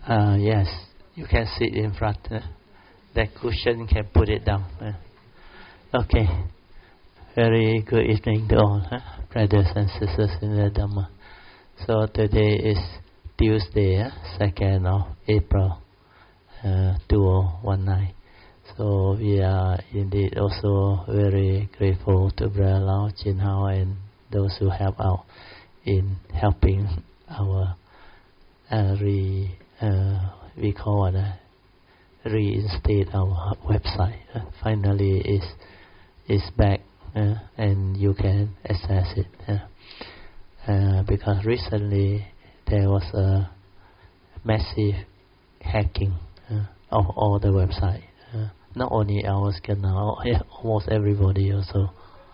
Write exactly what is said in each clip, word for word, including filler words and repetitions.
Uh, yes, you can sit in front. Uh, that cushion can put it down. Uh. Okay. Very good evening to all, huh? Brothers and sisters in the Dhamma. So today is Tuesday, uh, second of April, uh, two thousand nineteen. So we are indeed also very grateful to Brother Lao, Chin Hao, and those who help out in helping our uh, re uh, we call it uh, reinstate our website. Uh, finally, is is back, uh, and you can access it. Uh, uh, because recently there was a massive hacking uh, of all the website. Uh, not only ours, can now almost everybody also.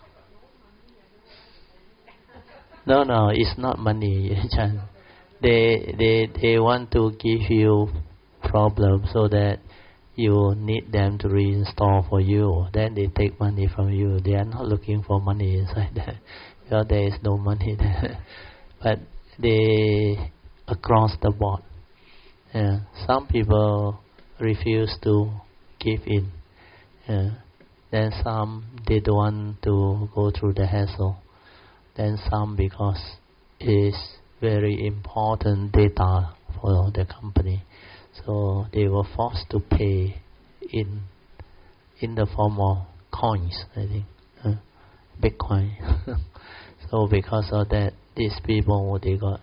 No, no, it's not money, Chan. They they they want to give you problem so that you need them to reinstall for you. Then they take money from you. They are not looking for money inside there, because there is no money there. But they across the board. Yeah, some people refuse to give in. Yeah. Then some they don't want to go through the hassle. Then some because it's very important data for the company, so they were forced to pay in in the form of coins, I think, uh, Bitcoin. So because of that, these people, they got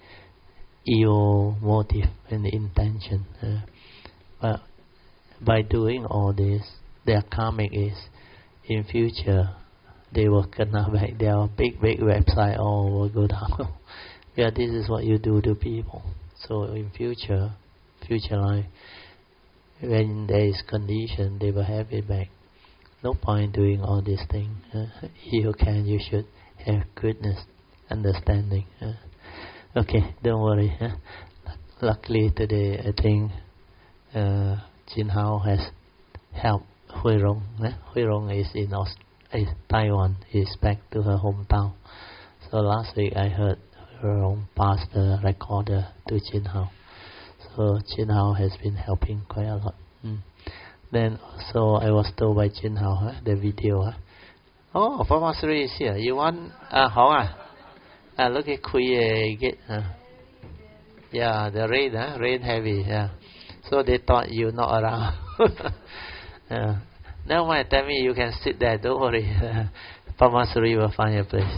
evil motive and intention. Uh, but by doing all this, their karmic is in future they will kena back. Their big big website all will go down. Yeah, this is what you do to people. So in future, future life, when there is condition, they will have it back. No point doing all these things. Uh, if you can, you should have goodness, understanding. Uh, okay, don't worry. Uh. Luckily today, I think uh, Chin Hao has helped Hui Rong. Uh. Hui Rong is in Aust- is Taiwan. Is back to her hometown. So last week I heard Hui Rong pass the recorder to Chin Hao. So Chin Hao has been helping quite a lot. Mm. Then also I was told by Chin Hao, huh, the video. Huh? Oh, Papa Sri is here. You want uh, how ah? Uh, look at Kui get. Uh, yeah, the rain, huh? Rain heavy. Yeah. So they thought you not around. uh, never mind. Tell me you can sit there. Don't worry. Papa Sri will find a place.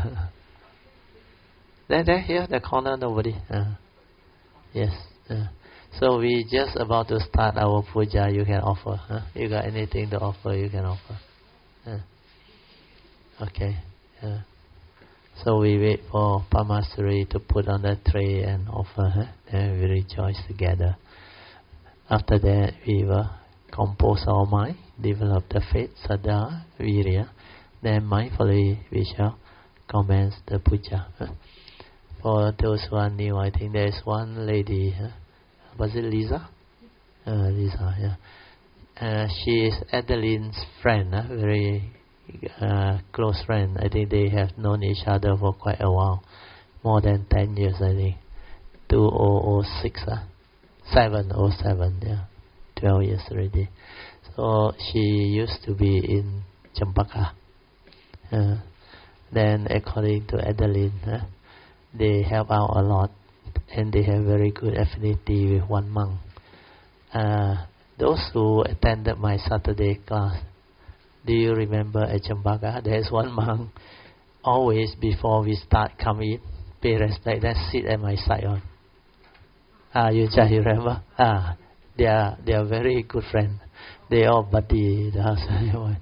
there, there, here, the corner. Nobody. Uh, yes. Uh, so we just about to start our puja. You can offer. Huh? You got anything to offer? You can offer. Uh, okay. Uh, so we wait for Pamasuri to put on the tray and offer. Huh? Then we rejoice together. After that, we will compose our mind, develop the faith, Saddha, Virya. Then mindfully we shall commence the puja. Huh? For those who are new, I think there is one lady. Huh? Was it Lisa? Uh, Lisa, yeah. Uh, she is Adeline's friend, huh? Very uh, close friend. I think they have known each other for quite a while, more than ten years, I think. two thousand six, huh? seven oh seven, yeah, twelve years already. So she used to be in Champaka. Uh, then, according to Adeline, huh? They help out a lot, and they have very good affinity with one monk. Uh, those who attended my Saturday class, do you remember at Champaka? There's one monk, always before we start come in, pay respect, then sit at my side on. Ah, you just remember? Ah, they are they are very good friends. They all buddy the husband.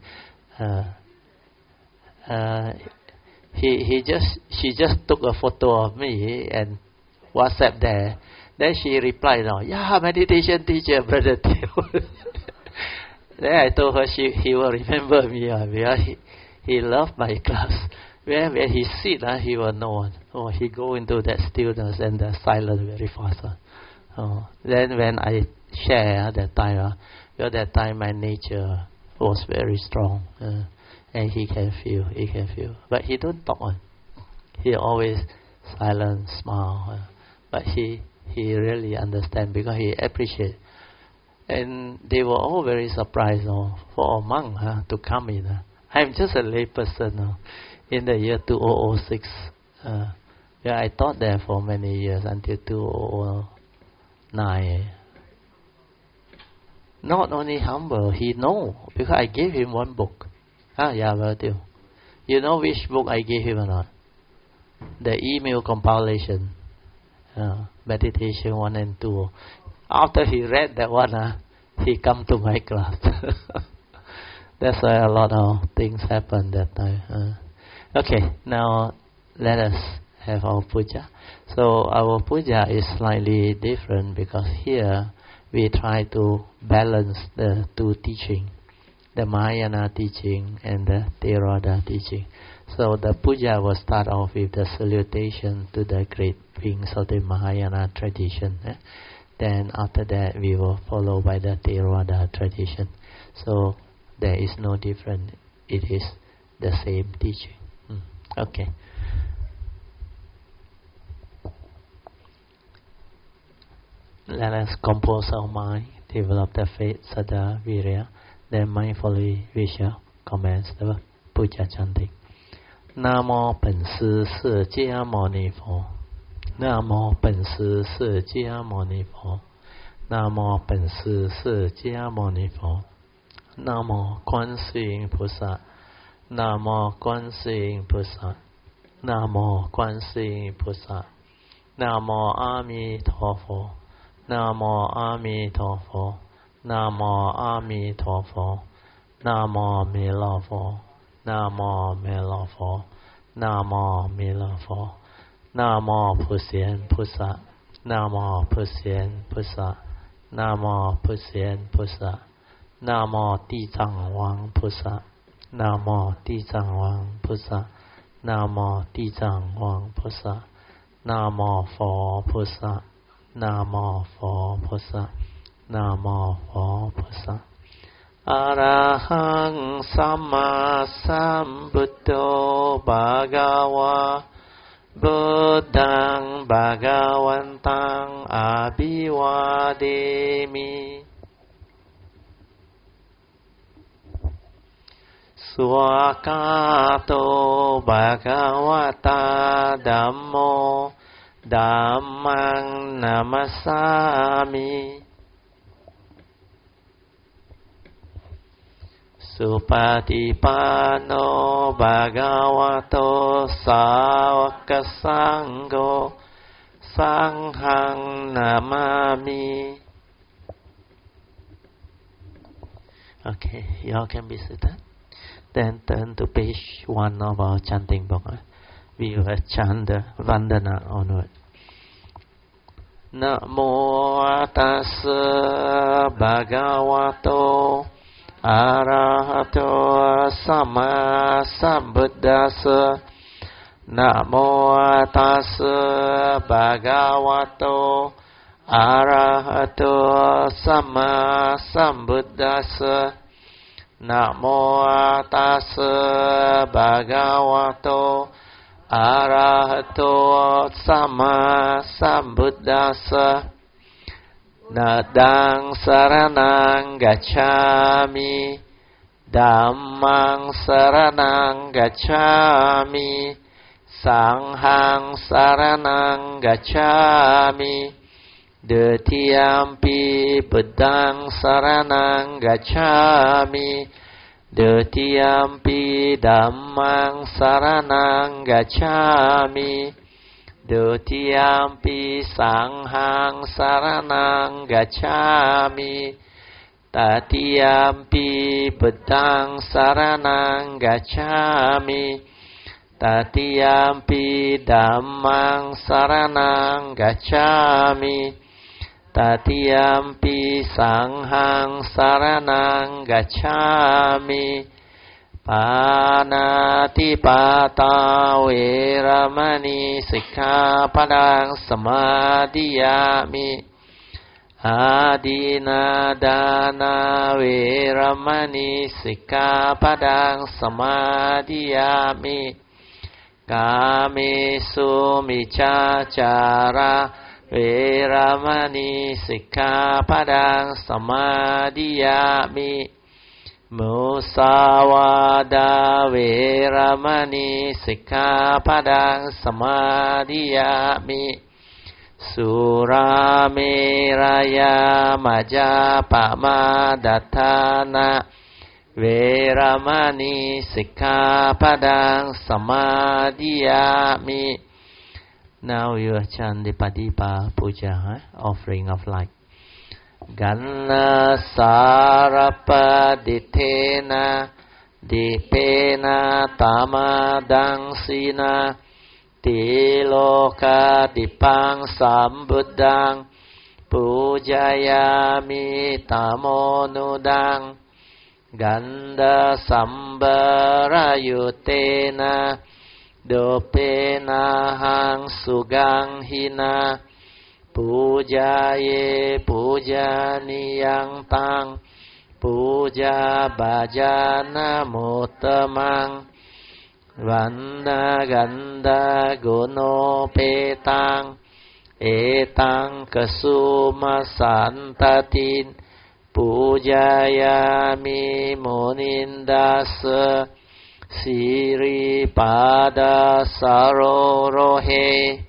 uh, uh, He he just she just took a photo of me and WhatsApp there. Then she replied, "Oh, yeah, meditation teacher, brother Theo." Then I told her she he will remember me uh, because he he loved my class. When when he sit, uh, he will know. Oh, he go into that stillness and the silence very fast. Uh. Oh, then when I share uh, that time, uh, because that time my nature was very strong. Uh, And he can feel, he can feel. But he don't talk on. He always silent, smile. Uh, but he he really understand because he appreciate. And they were all very surprised, oh, for a monk huh, to come in. Uh. I'm just a lay person uh, in the year two thousand six. Uh, yeah, I taught there for many years until two thousand nine. Not only humble, he know because I gave him one book. Ah, yeah, well, too. You know which book I gave him or not? The email compilation, uh, meditation one and two. After he read that one, uh, he come to my class. That's why a lot of things happen that time. Uh. Okay, now let us have our puja. So our puja is slightly different because here we try to balance the two teaching, the Mahayana teaching and the Theravada teaching. So the puja will start off with the salutation to the great beings of the Mahayana tradition. Eh? Then after that we will follow by the Theravada tradition. So there is no difference. It is the same teaching. Mm. Okay. Let us compose our mind, develop the faith, Saddha, Virya. Then mindfully we shall commence the puja chanting. Namo 本师释迦牟尼佛。Namo 本师释迦牟尼佛。Namo 本师释迦牟尼佛。Namo 观世音菩萨。Namo 观世音菩萨。Namo 观世音菩萨。Namo 阿弥陀佛。Namo 阿弥陀佛。Namo 阿弥陀佛。Namo 弥勒佛。Namo 弥勒佛。Namo 弥勒佛。Namo 普贤菩萨。Namo 普贤菩萨。Namo 普贤菩萨。Namo 地藏王菩萨。Namo 地藏王菩萨。Namo 地藏王菩萨。Namo 佛菩萨。Namo 佛菩萨。Namo 佛菩萨。อะระหังสัมมาสัมพุทโธภะคะวะพุทธังภะคะวันตังอะภิวาเทมิสุขโตภะคะวะตาธัมโมธัมมังนะมัสสามิสุปฏิปันโนภะคะวะโตสาวกสังโฆสังฆังนะมามิ Okay, y'all can be seated. Then turn to page one of our chanting book. We will chant the Vandana onward. Namo tassa bhagavato Arahato Sama Sambuddhassa. Namo tassa bhagavato Arahato Sama Sambuddhassa. Namo tassa bhagavato Arahato Sama Sambuddhassa. Nadang saranang gacchami Dhammang saranang gacchami Sanghang saranang gacchami Dutiyampi buddhang saranang gacchami Dutiyampi dhammang saranang gacchami Dutiyampi sanghang saranang gacchami Tatiyampi buddhang saranang gacchami Tatiyampi dhammang saranang gacchami Tatiyampi sanghang saranang gacchami Panatipata Veramani Sikkhapadang Samadhiyami Adinadana Veramani Sikkhapadang Samadhiyami Kamesu Miccācara เวรมณีสิกขาปดังสมาธิยามิมุสาวาดาเวรมณีสิกขาปดังสมาธิยามิสุราเมรยามจาปมาดัฏฐานะเวรมณีสิกขาปดังสมาธิยามิ Now you chant the Padipa Puja, huh? Offering of light. Ganna Sarapadittena Dipena Tamadang Sina Tiloka Dipang Sambuddhang Pujayami Tamonudang Ganda Sambarayutena Dopena hang sugang hina Pujaye pujaniyang tang Puja bhajana mutamang Vanda ganda guno petang Etang kasuma santatin Pujayami munindasa Siri pada sarorohe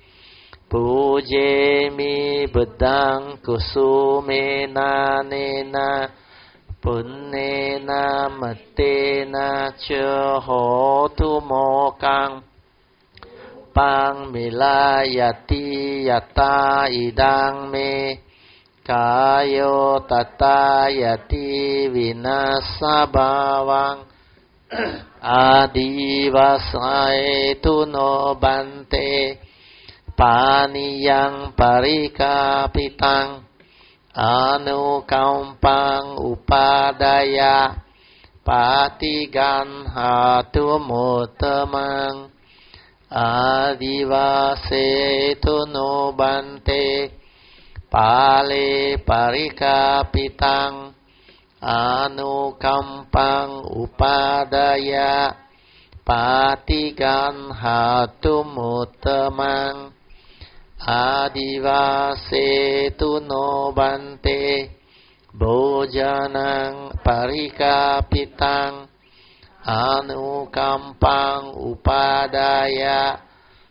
Pujemi bedang kusumena nena Punnena matena cehotu mokang Pang milayati yata idang me Kayo tata yati vinasabawang Adivasai tuno bante Paniyang parikapitang Anukampang upadaya Patigan hatu mutamang Adivase tuno bante Pale parikapitang Anukampang upadaya Patigan hatu mutamang Adivase tuno bante Bojanang parikapitang Anukampang upadaya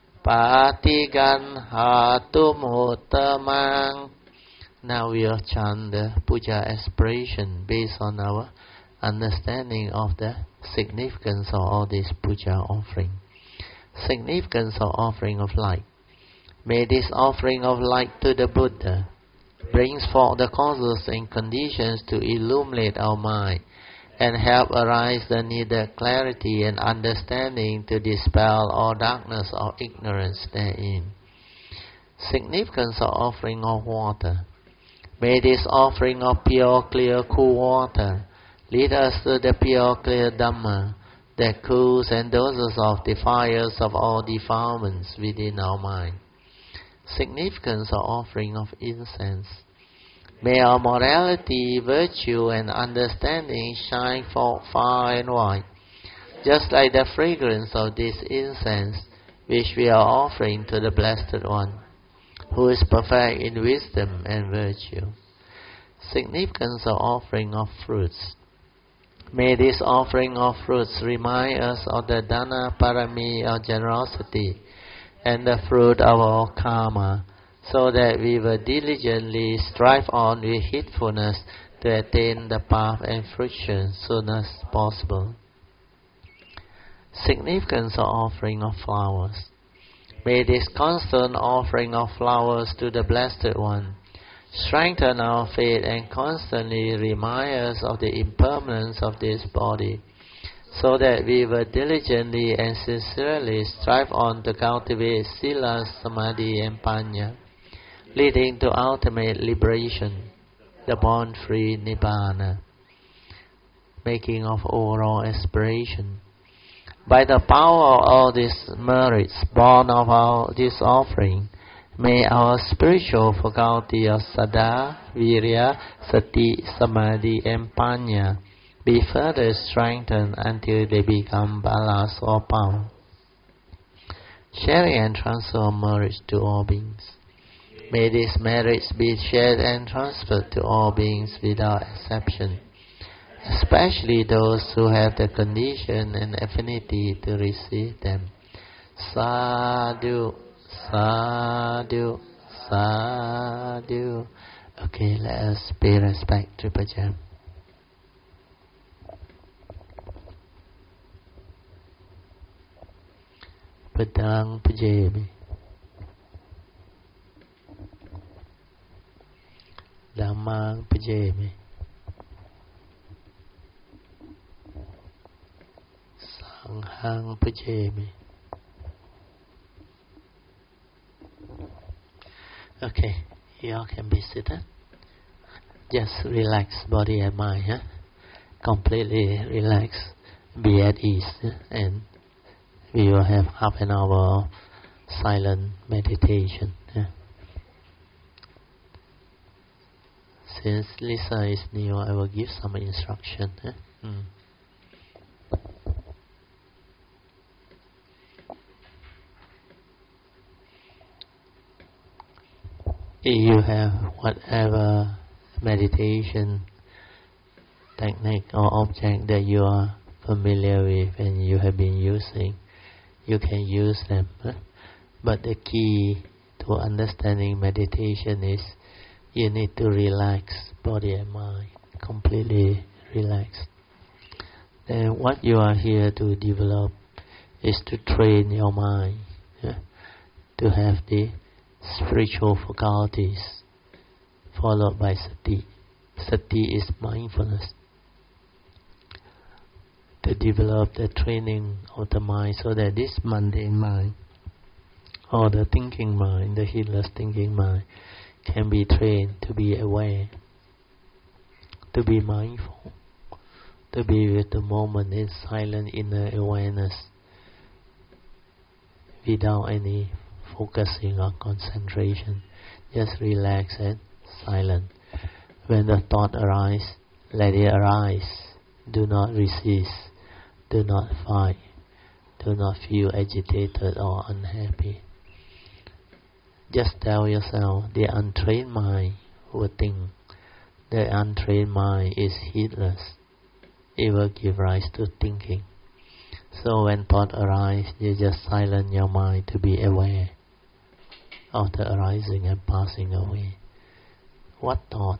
Patigan hatu mutamang. Now we will chant the puja aspiration based on our understanding of the significance of all this puja offering. Significance of offering of light. May this offering of light to the Buddha brings forth the causes and conditions to illuminate our mind and help arise the needed clarity and understanding to dispel all darkness or ignorance therein. Significance of offering of water. May this offering of pure, clear, cool water lead us to the pure, clear Dhamma that cools and doses off the fires of all defilements within our mind. Significance of offering of incense. May our morality, virtue, and understanding shine forth far and wide, just like the fragrance of this incense which we are offering to the Blessed One, who is perfect in wisdom and virtue. Significance of offering of fruits. May this offering of fruits remind us of the Dana Parami of generosity and the fruit of our karma, so that we will diligently strive on with heedfulness to attain the path and fruition soon as possible. Significance of offering of flowers. May this constant offering of flowers to the Blessed One strengthen our faith and constantly remind us of the impermanence of this body, so that we will diligently and sincerely strive on to cultivate Sila, Samadhi, and Panya, leading to ultimate liberation, the born-free Nibbana. Making of overall aspiration. By the power of all these merits born of our, this offering, may our spiritual faculty of Saddha, Virya, Sati, Samadhi, and Panya be further strengthened until they become balas or power. Sharing and transfer of merits to all beings. May this merits be shared and transferred to all beings without exception, especially those who have the condition and affinity to receive them. Sadhu, sadhu, sadhu. Okay, let us pay respect to Pajam. Padang Pajami. Dhammang Pajami. Sanghang Pajami. Okay, y'all can be seated. Just relax body and mind, huh? Completely relax, be at ease, huh? And we will have half an hour silent meditation. Huh? Since Lisa is new, I will give some instruction. Huh? Mm. If you have whatever meditation technique or object that you are familiar with and you have been using, you can use them. Huh? But the key to understanding meditation is you need to relax body and mind, completely relaxed. Then what you are here to develop is to train your mind, yeah? To have the spiritual faculties followed by sati. Sati is mindfulness. To develop the training of the mind so that this mundane mind or the thinking mind, the heedless thinking mind, can be trained to be aware, to be mindful, to be with the moment in silent inner awareness without any focusing or concentration. Just relax and silent. When the thought arises, let it arise. Do not resist. Do not fight. Do not feel agitated or unhappy. Just tell yourself, the untrained mind will think. The untrained mind is heedless. It will give rise to thinking. So when thought arises, you just silence your mind to be aware of the arising and passing away. What thought?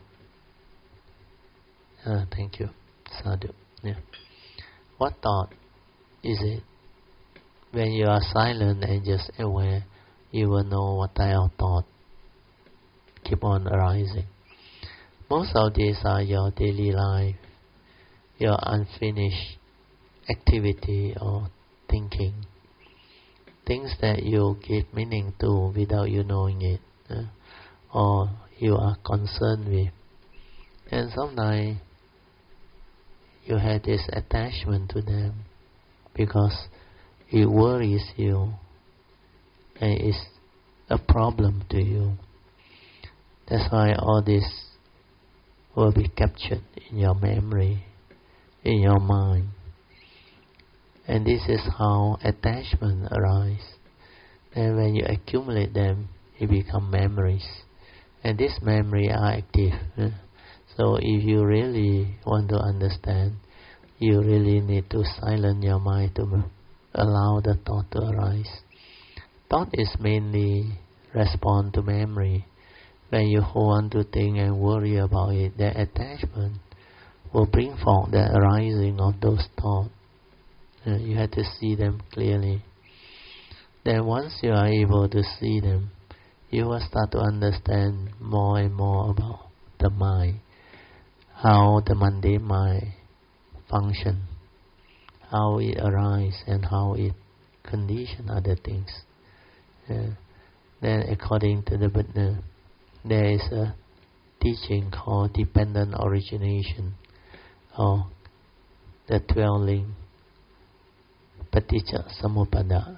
Ah, thank you, Sadhu. Yeah. What thought is it? When you are silent and just aware, you will know what type of thought keep on arising. Most of these are your daily life, your unfinished activity or thinking, things that you give meaning to without you knowing it, uh, or you are concerned with. And sometimes you have this attachment to them because it worries you and it's a problem to you. That's why all this will be captured in your memory, in your mind. And this is how attachment arises. And when you accumulate them, it become memories. And these memories are active. Eh? So if you really want to understand, you really need to silence your mind to allow the thought to arise. Thought is mainly respond to memory. When you hold on to things and worry about it, the attachment will bring forth the arising of those thoughts. Uh, you have to see them clearly. Then once you are able to see them, you will start to understand more and more about the mind, how the mundane mind functions, how it arises and how it conditions other things. Uh, then according to the Buddha, there is a teaching called dependent origination, or the twelve links, Paticca Samuppada.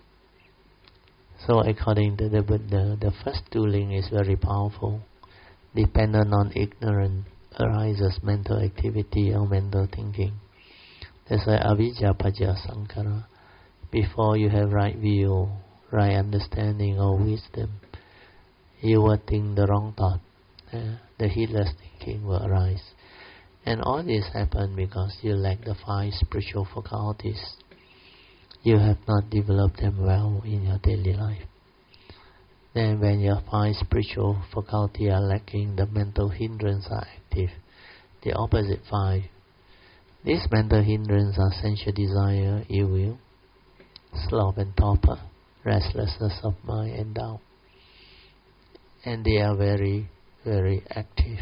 So according to the Buddha, the first two links is very powerful. Dependent on ignorance arises mental activity or mental thinking. That's why avijja pajja sankhara. Before you have right view, right understanding or wisdom, you will think the wrong thought. Uh, the heedless thinking will arise. And all this happen because you lack the five spiritual faculties. You have not developed them well in your daily life. Then when your five spiritual faculties are lacking, the mental hindrances are active. The opposite five. These mental hindrances are sensual desire, ill will, sloth and torpor, restlessness of mind and doubt. And they are very, very active.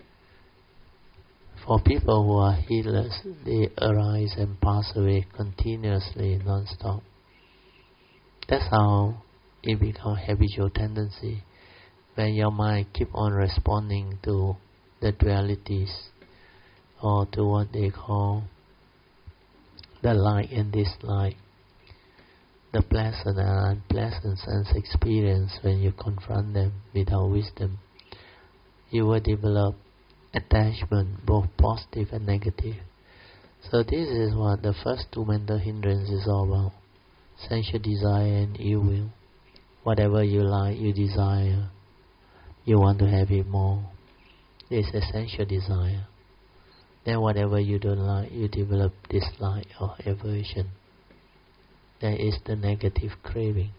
For people who are heedless, they arise and pass away continuously, non-stop. That's how it becomes habitual tendency. When your mind keep on responding to the dualities, or to what they call the like and dislike, the pleasant and unpleasant sense experience, when you confront them without wisdom, you will develop attachment, both positive and negative. So this is what the first two mental hindrances is all about. Sensual desire and ill will. Whatever you like, you desire. You want to have it more. It's essential desire. Then whatever you don't like, you develop dislike or aversion. That is the negative craving.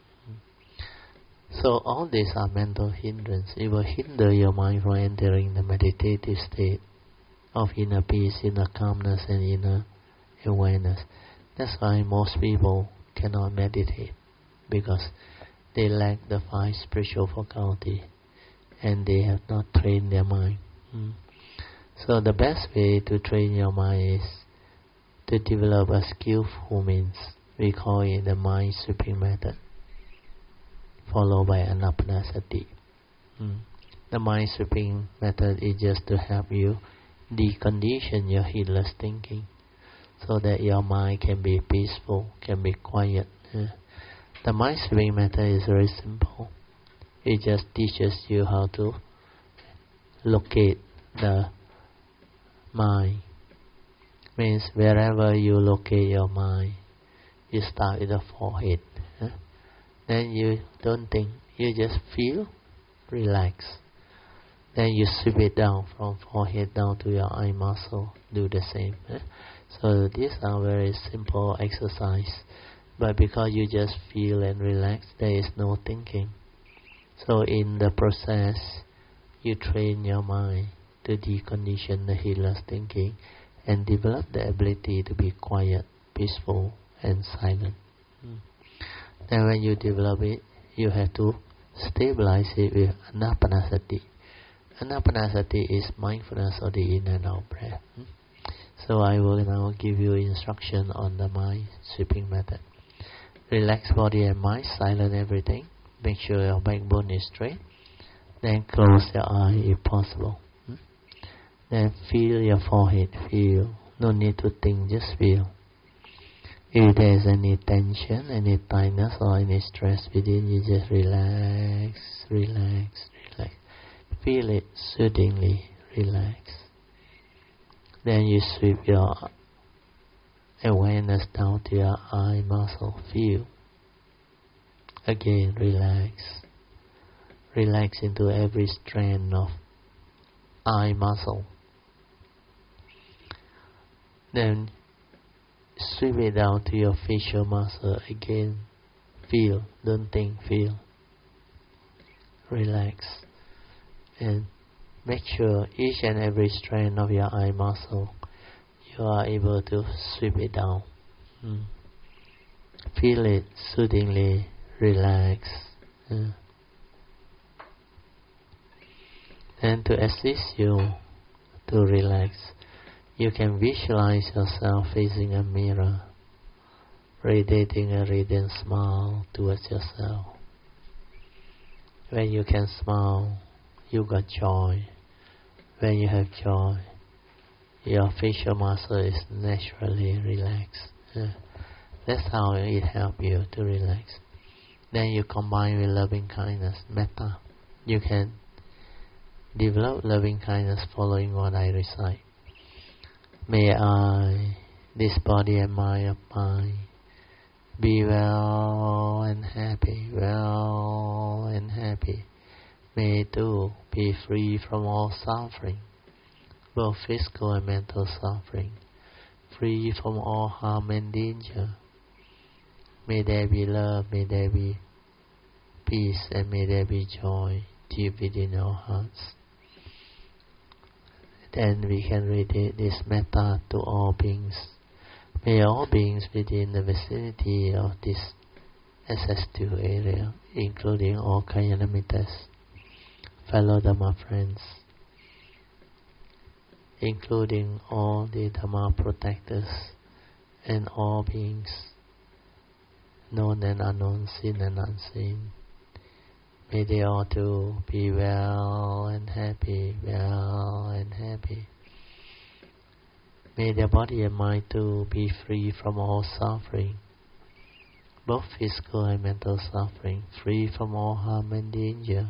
So all these are mental hindrances. It will hinder your mind from entering the meditative state of inner peace, inner calmness and inner awareness. That's why most people cannot meditate, because they lack the five spiritual faculties and they have not trained their mind. Hmm. So the best way to train your mind is to develop a skillful means. We call it the mind sweeping method, followed by anapanasati. Hmm. The mind sweeping method is just to help you decondition your heedless thinking, so that your mind can be peaceful, can be quiet. Uh, the mind sweeping method is very simple. It just teaches you how to locate the mind. Means wherever you locate your mind, you start with the forehead. Uh, then you don't think, you just feel, relax. Then you sweep it down from forehead down to your eye muscle. Do the same. Uh. So these are very simple exercise. But because you just feel and relax, there is no thinking. So in the process, you train your mind to decondition the heedless thinking and develop the ability to be quiet, peaceful and silent. Mm. Then when you develop it, you have to stabilize it with anapanasati. Anapanasati is mindfulness of the in and out breath. Mm. So I will now give you instruction on the mind sweeping method. Relax body and mind, silent everything. Make sure your backbone is straight. Then close your eye if possible. Hmm? Then feel your forehead, feel. No need to think, just feel. If there is any tension, any tightness or any stress within, you just relax, relax, relax. Feel it soothingly, relax. Then you sweep your awareness down to your eye muscle, feel. Again, relax. Relax into every strand of eye muscle. Then sweep it down to your facial muscle. Again, feel. Don't think, feel. Relax. And make sure each and every strand of your eye muscle, you are able to sweep it down. Hmm. Feel it soothingly. Relax. Uh. And to assist you to relax, you can visualize yourself facing a mirror, radiating a radiant smile towards yourself. When you can smile, you got joy. When you have joy, your facial muscle is naturally relaxed. Uh. That's how it helps you to relax. Then you combine with loving kindness, metta. You can develop loving kindness following what I recite. May I, this body and mind of mine, be well and happy, well and happy. may too be free from all suffering, both physical and mental suffering, free from all harm and danger. May there be love, may there be peace, and may there be joy deep within our hearts. Then we can radiate this metta to all beings. May all beings within the vicinity of this S S two area, including all Kalyanamitas, fellow Dhamma friends, including all the Dhamma protectors, and all beings, known and unknown, seen and unseen. May they all too be well and happy, well and happy. May their body and mind too be free from all suffering, both physical and mental suffering, free from all harm and danger.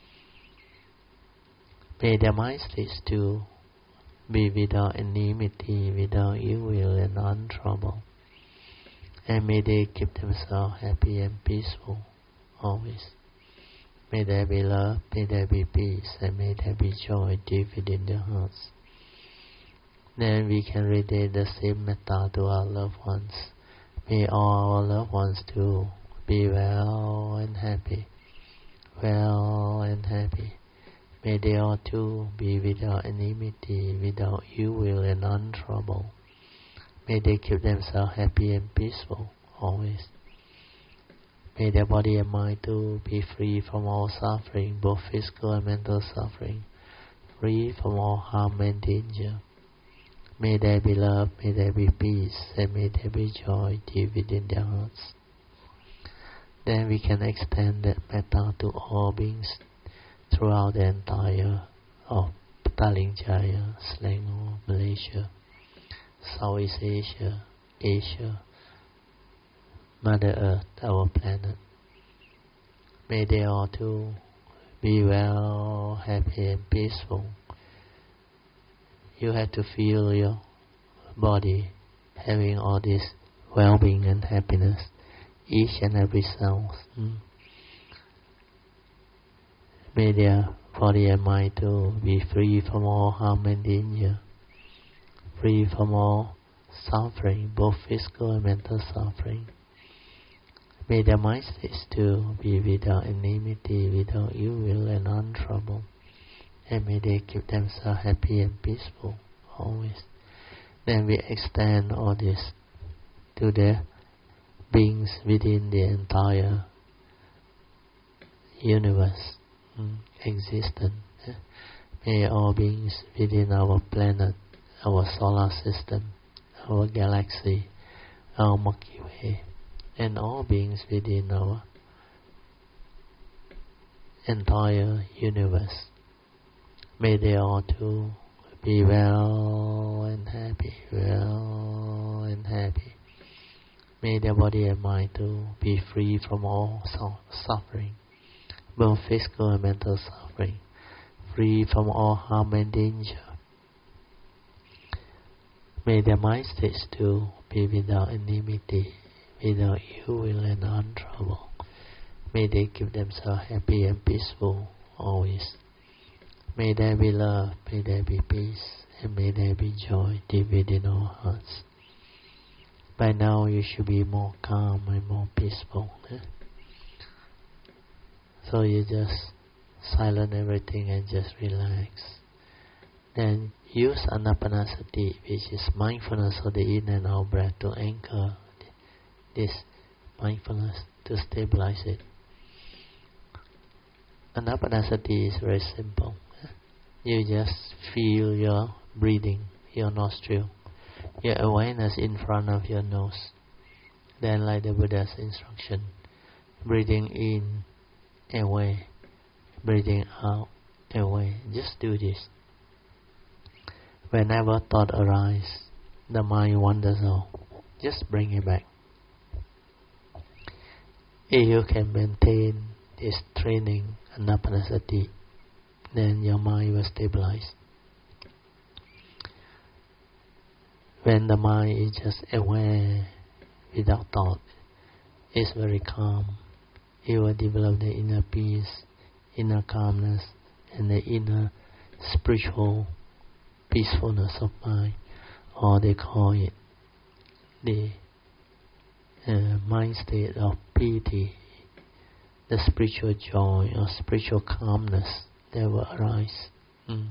May their mind states too be without enmity, without ill will and untroubled. And may they keep themselves happy and peaceful always. May there be love, may there be peace, and may there be joy deep within their hearts. Then we can radiate the same metta to our loved ones. May all our loved ones too be well and happy, well and happy. May they all too be without enmity, without ill will and untroubled. May they keep themselves happy and peaceful always. May their body and mind too be free from all suffering, both physical and mental suffering, free from all harm and danger. May there be love, may there be peace, and may there be joy deep within their hearts. Then we can extend that metta to all beings throughout the entire of Petaling Jaya, Selangor, Malaysia, Southeast Asia, Asia, Mother Earth, our planet. May they all too be well, happy and peaceful. You have to feel your body having all this well-being and happiness, each and every cell. Mm. May their body and mind too be free from all harm and danger, free from all suffering, both physical and mental suffering. May their mind states too be without enmity, without ill will and untroubled. And may they keep themselves happy and peaceful always. Then we extend all this to the beings within the entire universe, mm, existence. May all beings within our planet, our solar system, our galaxy, our Milky Way, and all beings within our entire universe, may they all too be well and happy, well and happy. May their body and mind too be free from all suffering, both physical and mental suffering, free from all harm and danger. May their mind states too be without enmity, without ill will and untroubled. May they keep themselves happy and peaceful always. May there be love, may there be peace, and may there be joy deep within our hearts. By now you should be more calm and more peaceful. Eh? So you just silence everything and just relax. Then use Anapanasati, which is mindfulness of the in and out breath, to anchor this mindfulness, to stabilize it. Anapanasati is very simple. You just feel your breathing, your nostril, your awareness in front of your nose. Then, like the Buddha's instruction, breathing in, away, breathing out, away. Just do this. Whenever thought arises, the mind wanders off, just bring it back. If you can maintain this training, Anapanasati, then your mind will stabilize. When the mind is just aware, without thought, it's very calm. It will develop the inner peace, inner calmness and the inner spiritual peacefulness of mind, or they call it the uh, mind state of piti, the spiritual joy or spiritual calmness that will arise. Mm.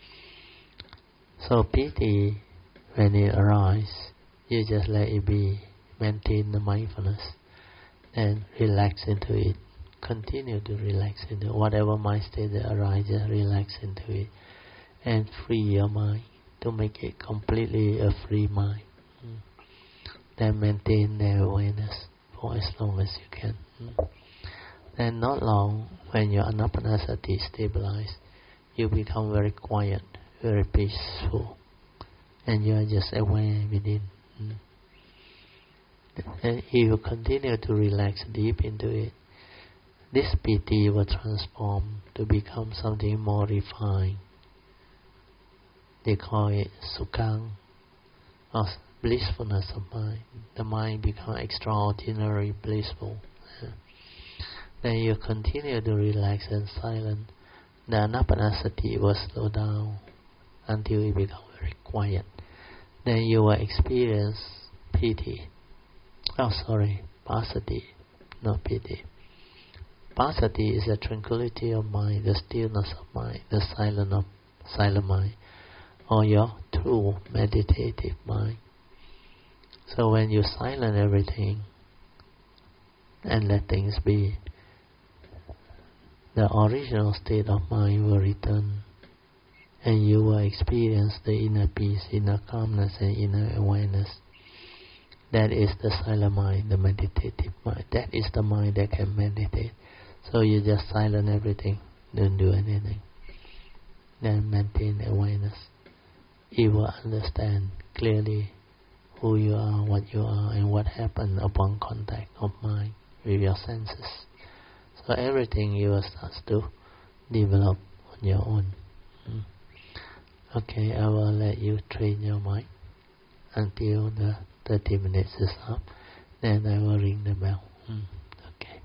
So piti, when it arises, you just let it be, maintain the mindfulness, and relax into it. Continue to relax into whatever mind state that arises, relax into it, and free your mind to make it completely a free mind. Mm. Then maintain the awareness for as long as you can. Mm. Then not long, when your anapanasati stabilizes, you become very quiet, very peaceful, and you are just aware within. Mm. And if you continue to relax deep into it, this piti will transform to become something more refined. They call it sukhang, or blissfulness of mind. The mind becomes extraordinary blissful. Yeah. Then you continue to relax and silent. The anapanasati will slow down until it becomes very quiet. Then you will experience piti. Oh, sorry, passaddhi, not piti. Passaddhi is the tranquility of mind, the stillness of mind, the silent of silent mind, or your true meditative mind. So when you silence everything and let things be, the original state of mind will return, and you will experience the inner peace, inner calmness, and inner awareness. That is the silent mind, the meditative mind. That is the mind that can meditate. So you just silence everything, don't do anything. Then maintain awareness. You will understand clearly who you are, what you are, and what happened upon contact of mind with your senses. So everything you will start to develop on your own. Mm. Okay, I will let you train your mind until the thirty minutes is up. Then I will ring the bell. Mm. Okay.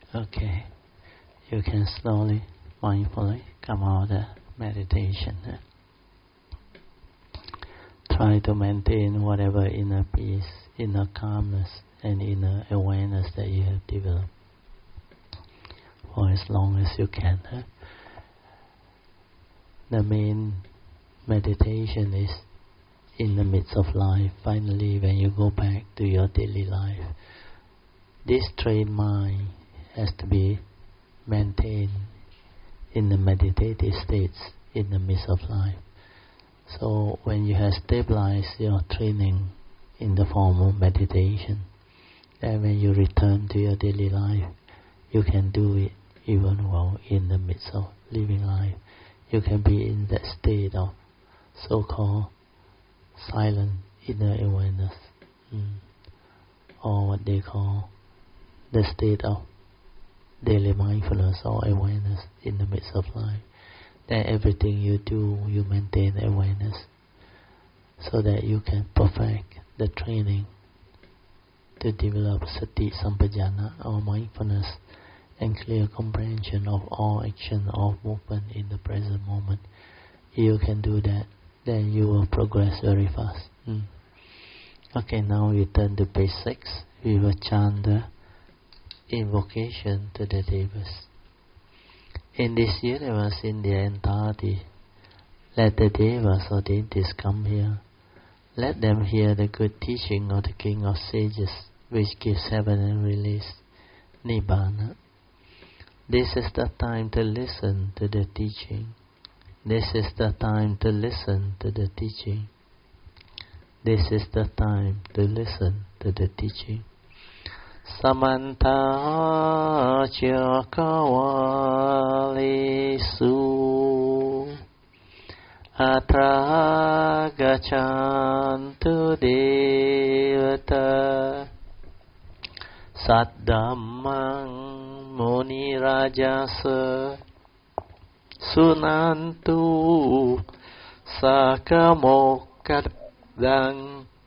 Okay, you can slowly, mindfully come out of the meditation. Try to maintain whatever inner peace, inner calmness, and inner awareness that you have developed for as long as you can. Huh? The main meditation is in the midst of life. Finally, when you go back to your daily life, this trained mind has to be maintained in the meditative states in the midst of life. So when you have stabilized your training in the form of meditation, then when you return to your daily life, you can do it even while in the midst of living life. You can be in that state of so-called silent inner awareness, mm. or what they call the state of daily mindfulness or awareness in the midst of life. Then everything you do, you maintain awareness so that you can perfect the training to develop sati sampajana or mindfulness and clear comprehension of all action, all movement in the present moment. You can do that, then you will progress very fast. Mm. Okay, now we turn to page six. We will chant the invocation to the devas. In this universe, in their entirety, let the devas or deities come here. Let them hear the good teaching of the King of Sages, which gives heaven and release, Nibbana. This is the time to listen to the teaching. This is the time to listen to the teaching. This is the time to listen to the teaching. Samanta Chakawalisu Atra Gachantu Devata Saddhammang Muni Rajasa Sunantu Sakamokadang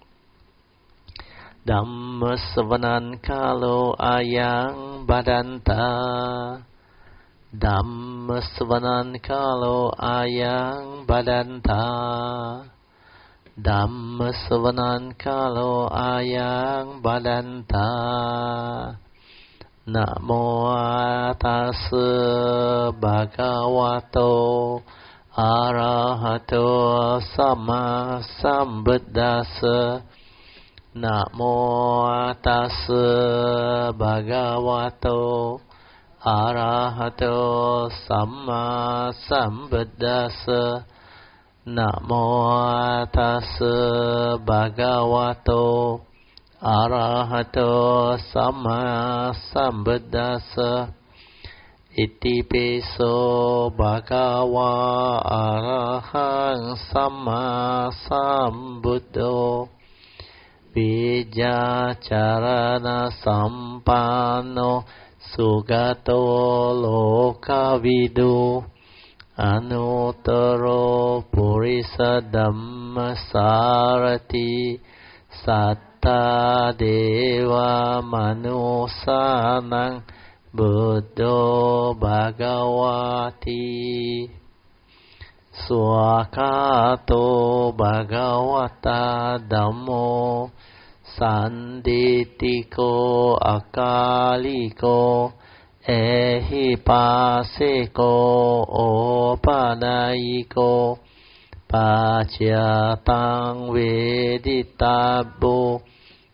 Dhamma savanan kalo ayang badanta Dhamma savanan kalo ayang badanta Dhamma savanan kalo ayang badanta Namo tassa bhagavato arahato sama sambuddhassa Namo tassa bhagavato arahato samma sambuddhassa Namo tassa bhagavato arahato samma sambuddhassa Iti peso bhagava arahang samma sambuddho Vijja charana sampano sugato lokavidu Anuttaro purisa dhamma sarati satta deva manusanang buddho bhagavati Swakato bhagavata dhammo Sanditiko akaliko ehipaseko opanayiko Pacyatang veditabo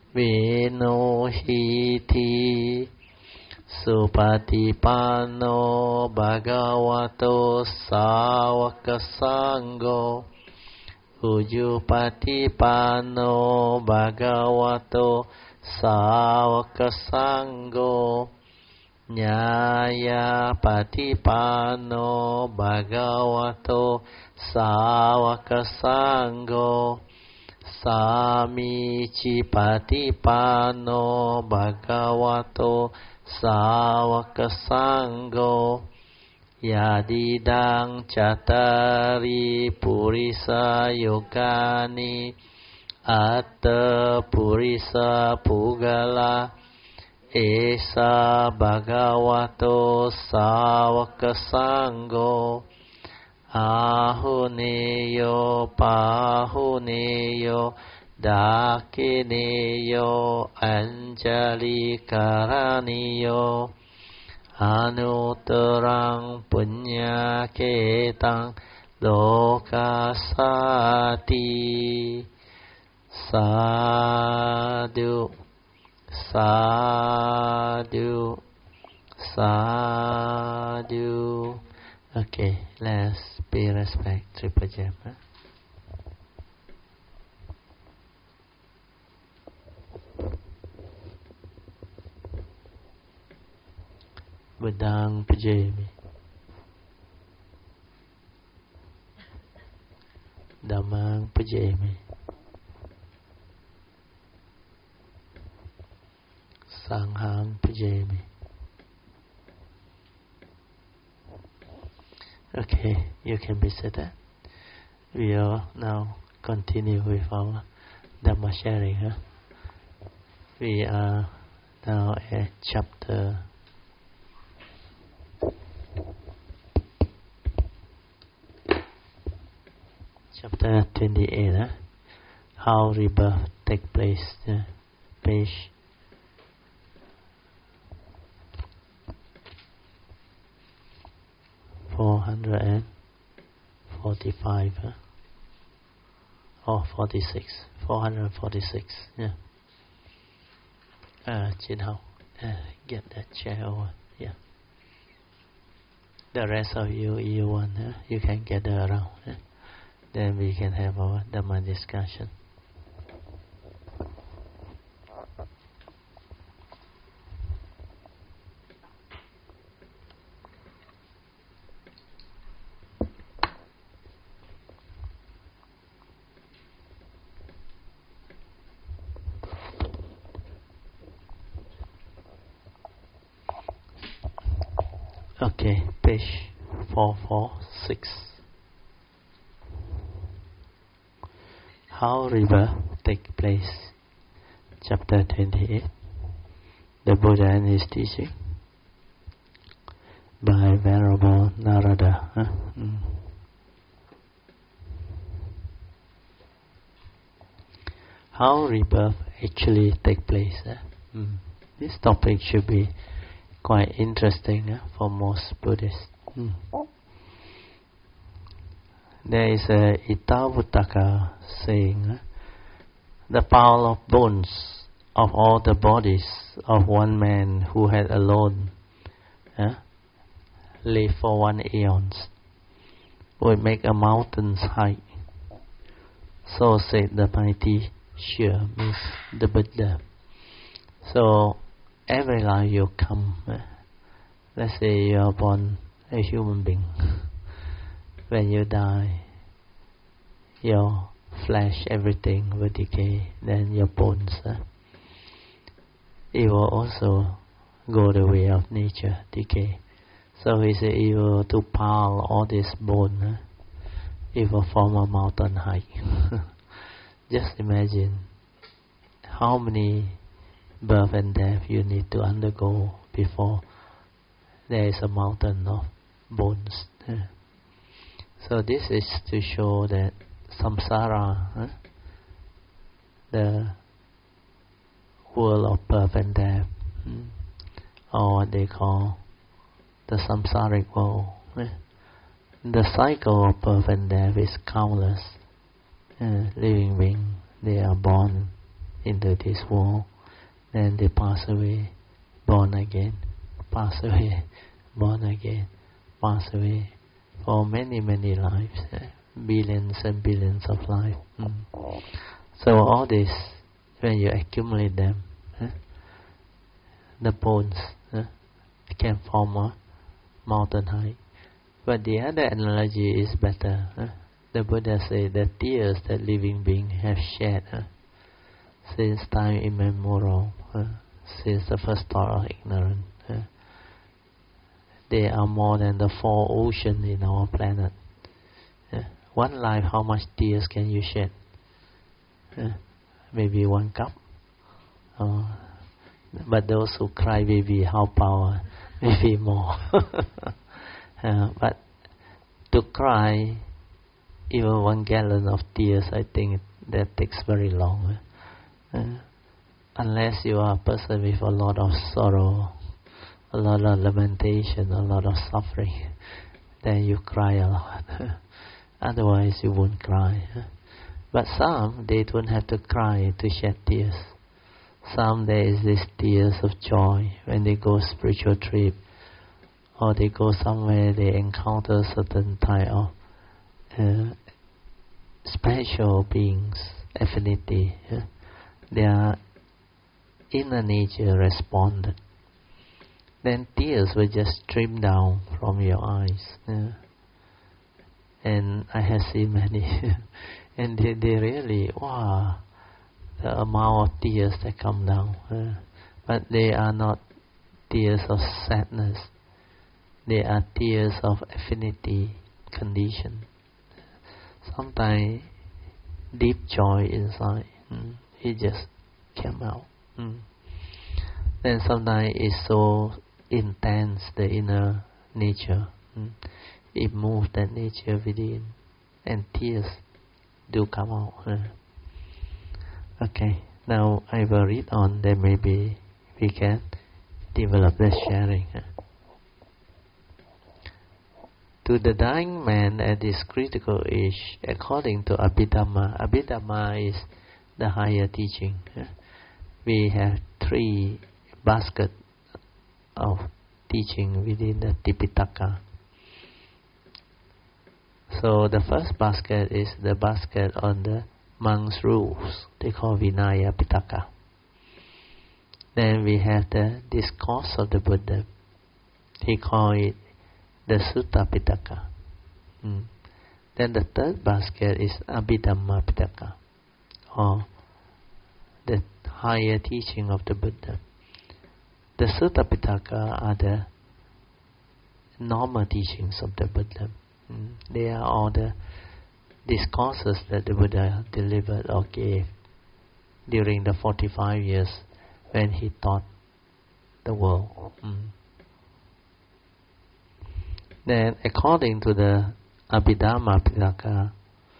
vinohiti Supatipanno bhagavato sāvaka sangho Ujupatipanno bhagavato sāvaka sangho Nyaya patipanno bhagavato sāvaka sangho Samici patipanno bhagavato sāvaka sangho Yadidang catari purisa yogani Atta purisa pugala Esa bhagavato savaka sangho ahuneyo pahuneyo dakineyo anjali karaniyo anutarang punyaketang lokasati. Sadhu, sadhu, sadhu. Okay, let's pay respect Triple Gem. Huh? Buddhang Pujami, Dhammang Pujami, Sanghang Pujami. Okay, you can be seated. We are now continue with our Dhamma sharing. Huh? We are now at chapter chapter twenty-eight. Huh? How rebirth take place. Uh, page four hundred forty-five, huh? Or forty-six, four hundred forty-six, yeah. Uh, Chin Hao, uh, get that chair over, yeah. The rest of you, you want, uh, you can gather around, uh, then we can have our Dhamma discussion. Okay, page four forty-six. How rebirth take place? Chapter twenty-eight. The Buddha and his teaching by Venerable Narada. Huh? Mm. How rebirth actually take place? Huh? Mm. This topic should be quite interesting uh, for most Buddhists. Hmm. There is a Itavuttaka saying, uh, the pile of bones of all the bodies of one man who had alone uh, lived for one aeons would make a mountain's height. So said the mighty Shur, means the Buddha. So every life you come, uh, let's say you are born a human being. When you die, your flesh, everything will decay. Then your bones, uh, it will also go the way of nature, decay. So he said, if you were to pile all this bone, uh, it will form a mountain height. Just imagine how many birth and death you need to undergo before there is a mountain of bones. So this is to show that samsara, huh? the world of birth and death, hmm? or what they call the samsaric world. Eh? The cycle of birth and death is countless. Uh, living beings, they are born into this world, then they pass away, born again, pass away, born again, pass away, for many, many lives, uh, billions and billions of lives. Mm. So all this, when you accumulate them, uh, the bones uh, can form a mountain height. But the other analogy is better. Uh, the Buddha said the tears that living beings have shed uh, since time immemorial, uh, since the first thought of ignorance. Uh, they are more than the four oceans in our planet. Uh, one life, how much tears can you shed? Uh, maybe one cup. Uh, but those who cry maybe how power, maybe more. uh, but to cry, even one gallon of tears, I think that takes very long. Uh, unless you are a person with a lot of sorrow, a lot of lamentation, a lot of suffering, then you cry a lot. Otherwise you won't cry. But some, they don't have to cry to shed tears. Some, there is this tears of joy when they go spiritual trip, or they go somewhere, they encounter certain type of uh, special beings, affinity. Uh, their inner nature responded. Then tears will just stream down from your eyes. Uh, and I have seen many. And they, they really, wow, the amount of tears that come down. Uh, but they are not tears of sadness. They are tears of affinity condition. Sometimes deep joy inside, mm, it just came out. Mm. Then sometimes it's so intense, the inner nature. Mm. It moves that nature within, and tears do come out. Uh. Okay, now I will read on, then maybe we can develop the sharing. Uh. To the dying man at this critical age, according to Abhidhamma, Abhidhamma is the higher teaching. Uh. We have three baskets of teaching within the Tipitaka. So the first basket is the basket on the monk's rules. They call Vinaya Pitaka. Then we have the discourse of the Buddha. He called it the Sutta Pitaka. Mm. Then the third basket is Abhidhamma Pitaka, or the higher teaching of the Buddha. The Sutta Pitaka are the normal teachings of the Buddha. Mm. They are all the discourses that the Buddha delivered or gave during the forty-five years when he taught the world. Mm. Then, according to the Abhidhamma Pitaka,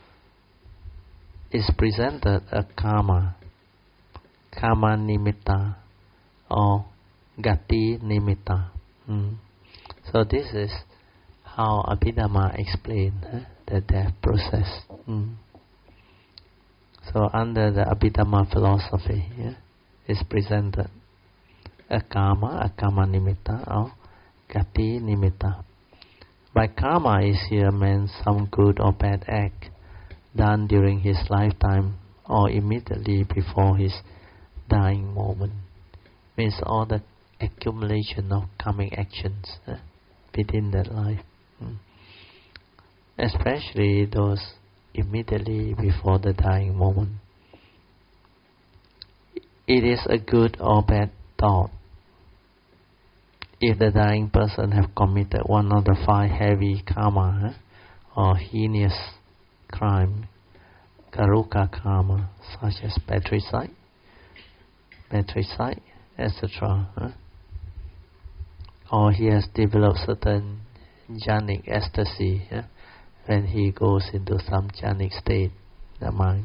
is presented a karma, karma nimitta, or gati nimitta. Mm. So this is how Abhidhamma explained eh, the death process. Mm. So under the Abhidhamma philosophy, yeah, is presented a karma, a karma nimitta, or gati nimitta. By karma is here meant some good or bad act done during his lifetime or immediately before his dying moment. Means all the accumulation of coming actions eh, within that life. Mm. Especially those immediately before the dying moment. It is a good or bad thought. If the dying person have committed one of the five heavy karma eh, or heinous crime, karuka karma, such as patricide, patricide, et cetera, eh, or he has developed certain jhanic ecstasy eh, when he goes into some jhanic state, the mind,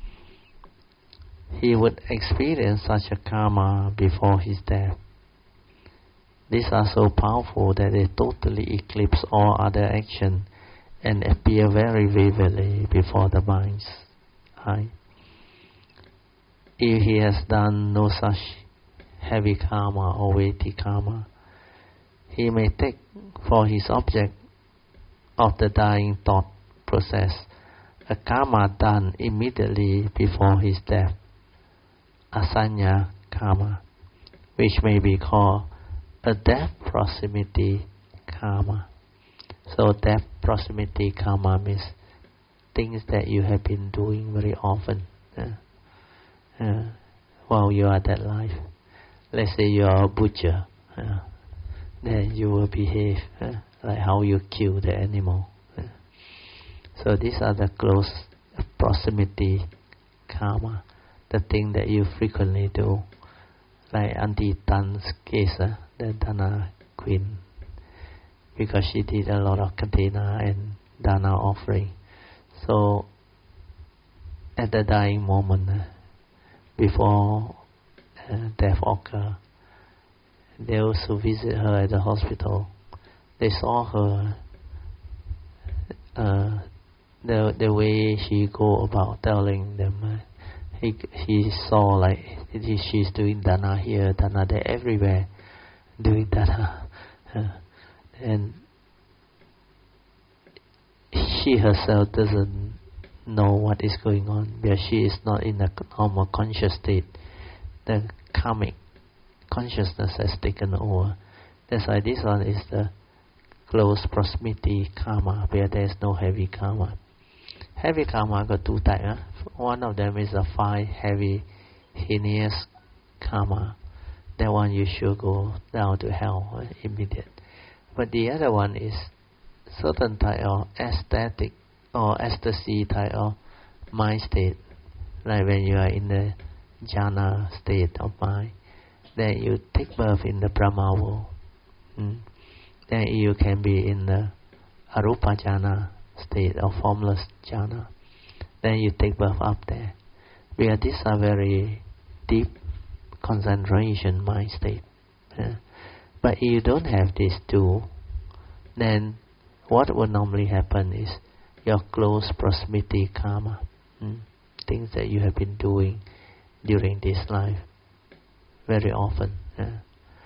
he would experience such a karma before his death. These are so powerful that they totally eclipse all other action and appear very vividly before the mind's eye. If he has done no such heavy karma or weighty karma, he may take for his object of the dying thought process a karma done immediately before his death, asanya karma, which may be called a death proximity karma. So death proximity karma means things that you have been doing very often uh, uh, while you are that life. Let's say you are a butcher, uh, then you will behave uh, like how you kill the animal. Uh. So these are the close proximity karma, the thing that you frequently do. like Auntie Tan's case, uh, the Dana queen, because she did a lot of Katina and Dana offering. So at the dying moment, uh, before uh, death occurred, those who visit her at the hospital, they saw her, uh, the the way she go about telling them. Uh, he he saw like she's doing dana here, dana there, everywhere, doing dana, uh, and she herself doesn't know what is going on because she is not in a normal conscious state. The karmic consciousness has taken over. That's why this one is the close proximity karma, where there is no heavy karma. Heavy karma got two types. Huh? One of them is a five heavy, heinous karma. That one you should go down to hell uh, immediate. But the other one is certain type of aesthetic or ecstasy type of mind state. Like when you are in the jhana state of mind, then you take birth in the Brahma world. Mm. Then you can be in the arupa jhana state or formless jhana. Then you take birth up there. Because these are very deep concentration mind state. Yeah. But if you don't have these two, then what would normally happen is your close proximity karma, mm, things that you have been doing during this life very often. Yeah.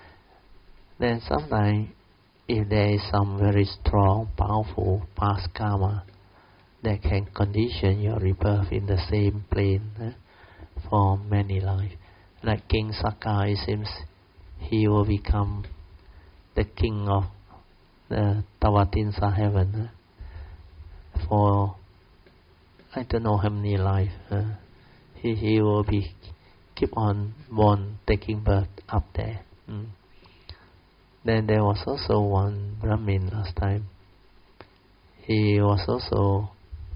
Then sometimes if there is some very strong, powerful past karma that can condition your rebirth in the same plane eh, for many lives. Like King Sakka, it seems he will become the king of the Tavatinsa heaven eh, for I don't know how many lives. Eh. He, he will be keep on born, taking birth up there. Mm. Then there was also one Brahmin last time. He was also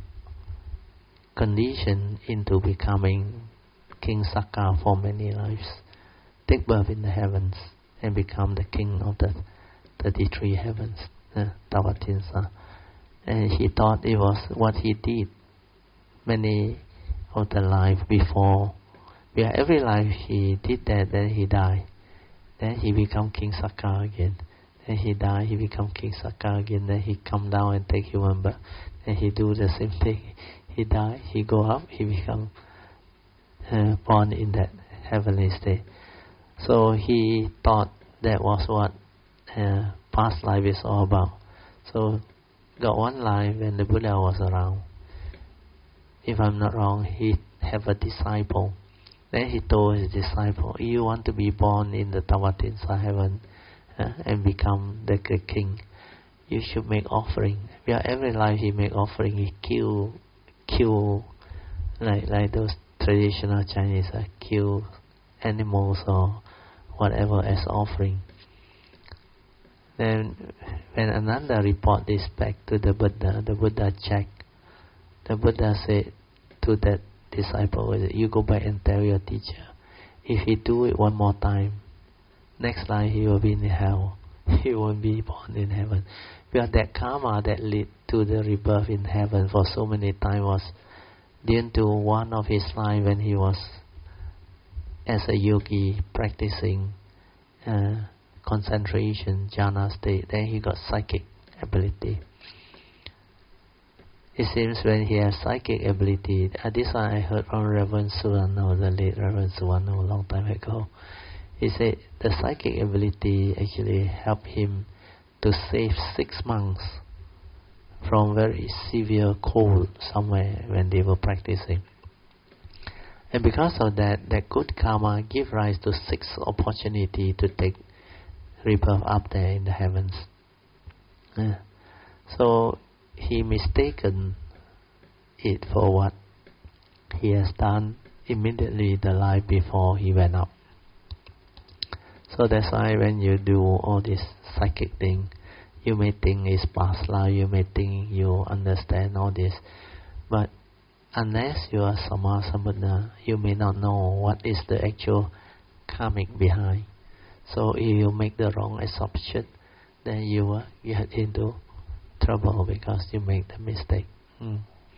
conditioned into becoming King Sakka for many lives, take birth in the heavens and become the king of the thirty-three heavens, uh, Tavatinsa. And he thought it was what he did many of the life before. Yeah, every life he did that, then he died. Then he become King Sakka again. Then he died, he become King Sakka again. Then he come down and take human birth. Then he do the same thing. He die, he go up, he become uh, born in that heavenly state. So he thought that was what uh, past life is all about. So got one life when the Buddha was around. If I'm not wrong, he have a disciple. Then he told his disciple, you want to be born in the Tavatinsa heaven uh, and become the king, you should make offering. Yeah, every life he make offering, he kill, kill, like like those traditional Chinese, uh, kill animals or whatever as offering. Then when Ananda report this back to the Buddha, the Buddha checked. The Buddha said to that disciple, you go back and tell your teacher, if he do it one more time, next life he will be in hell. He won't be born in heaven. Because that karma that led to the rebirth in heaven for so many times was due to one of his life when he was as a yogi practicing uh, concentration, jhana state. Then he got psychic ability. It seems when he has psychic ability, uh, this one I heard from Reverend Suwano, the late Reverend Suwano, a long time ago. He said the psychic ability actually helped him to save six monks from very severe cold somewhere when they were practicing. And because of that, that good karma gave rise to six opportunity to take rebirth up there in the heavens. Yeah. So he mistaken it for what he has done immediately the life before he went up. So that's why when you do all this psychic thing, you may think it's past life, you may think you understand all this, but unless you are Sama Sambuddha, you may not know what is the actual karmic behind. So if you make the wrong assumption, then you will get into trouble because you make the mistake. Hmm.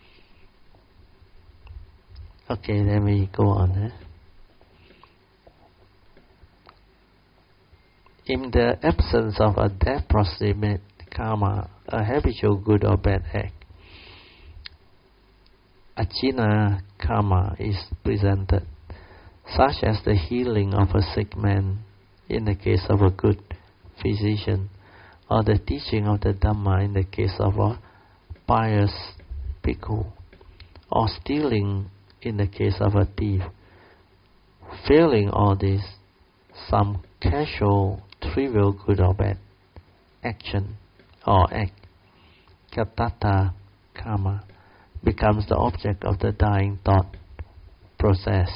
Okay, then we go on. Eh? In the absence of a death proximate karma, a habitual good or bad act, ajina karma is presented, such as the healing of a sick man in the case of a good physician, or the teaching of the Dhamma in the case of a pious bhikkhu, or stealing in the case of a thief. Failing all this, some casual, trivial good or bad action or act, katata karma, becomes the object of the dying thought process.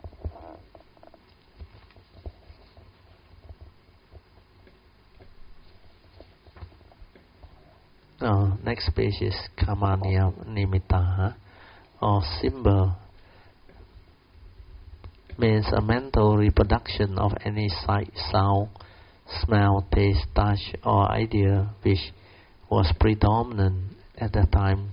Now, next page is karma nimitta, or symbol. Means a mental reproduction of any sight, sound, smell, taste, touch, or idea which was predominant at the time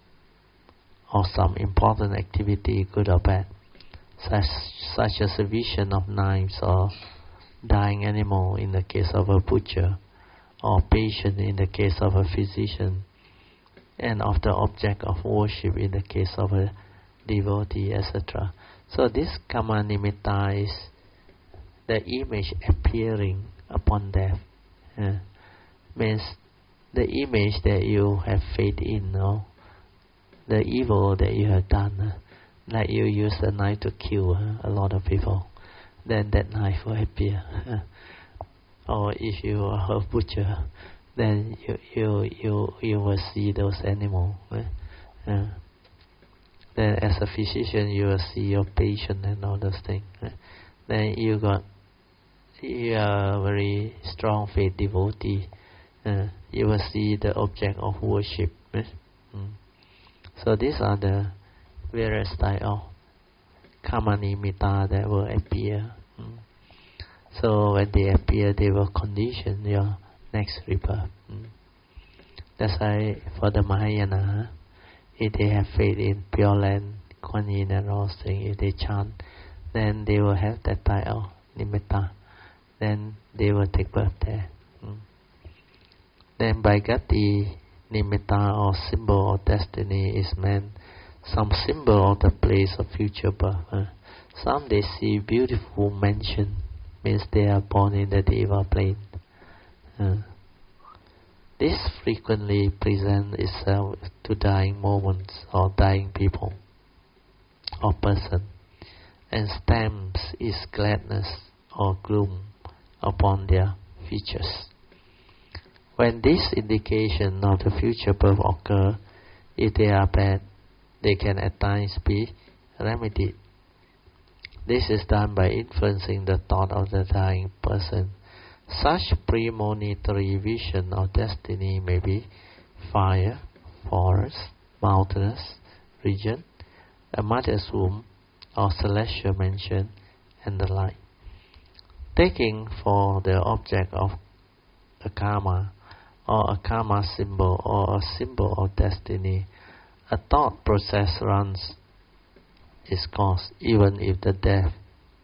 of some important activity, good or bad, such, such as a vision of knives or dying animal in the case of a butcher, or patient in the case of a physician, and of the object of worship in the case of a devotee, et cetera. So this karma nimitta is the image appearing upon death. Uh, means the image that you have faith in, or the evil that you have done. Uh, like you use a knife to kill uh, a lot of people, then that knife will appear. Uh, or if you are a butcher, then you you you you will see those animals. Uh, uh, Then as a physician, you will see your patient and all those things. Then you got, you are a very strong faith devotee. Uh, you will see the object of worship. Mm. So these are the various type of karma nimitta that will appear. Mm. So when they appear, they will condition your next rebirth. Mm. That's why for the Mahayana, if they have faith in Pure Land, Kuan Yin and all things, if they chant, then they will have that type of nimitta. Then they will take birth there. Mm. Then by Gati, nimitta or symbol of destiny is meant some symbol of the place of future birth. Uh. Some they see beautiful mansion, means they are born in the Deva plane. Uh. This frequently presents itself to dying moments or dying people or person, and stamps its gladness or gloom upon their features. When this indication of the future birth occur, if they are bad, they can at times be remedied. This is done by influencing the thought of the dying person. Such premonitory vision of destiny may be fire, forest, mountainous region, a mother's womb, or celestial mansion, and the like. Taking for the object of a karma, or a karma symbol, or a symbol of destiny, a thought process runs its course, even if the death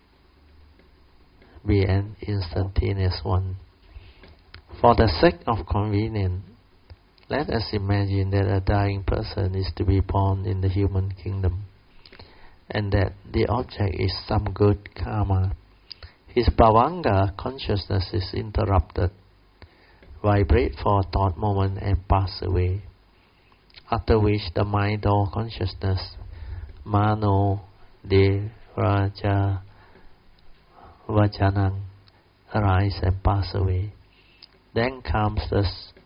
be an instantaneous one. For the sake of convenience, let us imagine that a dying person is to be born in the human kingdom, and that the object is some good karma. His bhavanga consciousness is interrupted, vibrate for a thought moment and pass away, after which the mind or consciousness, mano de raja vajanang, arise and pass away. Then comes the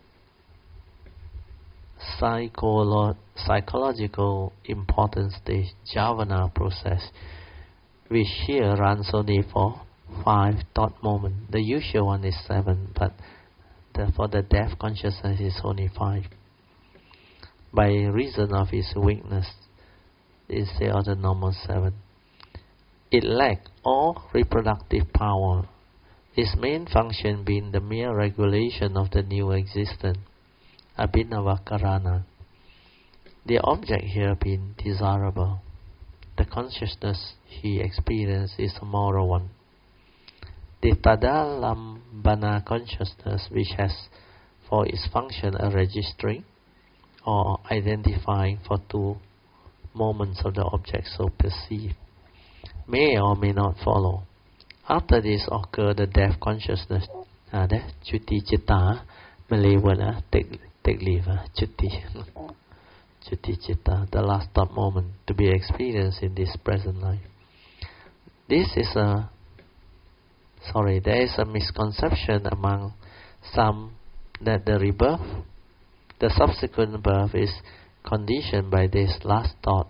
psycholo- psychological important stage, jhavana process, which here runs only for five thought moments. The usual one is seven, but the, for the death consciousness is only five. By reason of its weakness, instead of the normal seven. it lacked all reproductive power, its main function being the mere regulation of the new existence, abhinava karana. The object here being desirable. The consciousness he experienced is a moral one. The tadalambana consciousness, which has for its function a registering or identifying for two moments of the object so perceived, may or may not follow. After this occur the death consciousness. Ah, that chuti chitta, Malay word, uh, take take leave, uh, chuti, chuti chitta, the last stop moment to be experienced in this present life. This is a sorry, there is a misconception among some that the rebirth, the subsequent birth, is conditioned by this last thought,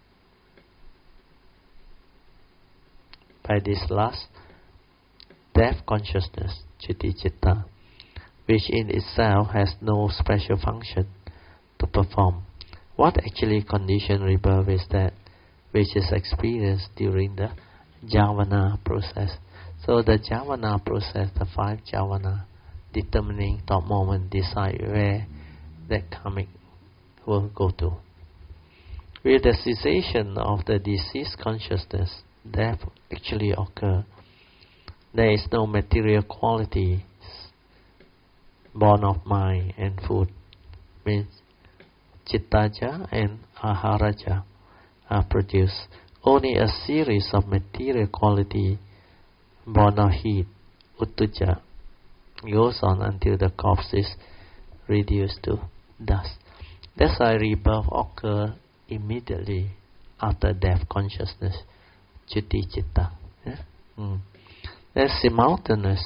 by this last death consciousness, chitti chitta, which in itself has no special function to perform. What actually conditions rebirth is that which is experienced during the jhavana process. So the jhavana process, the five jhavana, determining thought moment, decide where that karmic will go to. With the cessation of the deceased consciousness, death actually occurs. There is no material quality born of mind and food. Means chittaja and aharaja are produced. Only a series of material quality born of heat, uttuja, goes on until the corpse is reduced to dust. That's why rebirth occurs immediately after death consciousness, chitti chitta. Yeah? Mm. That's simultaneous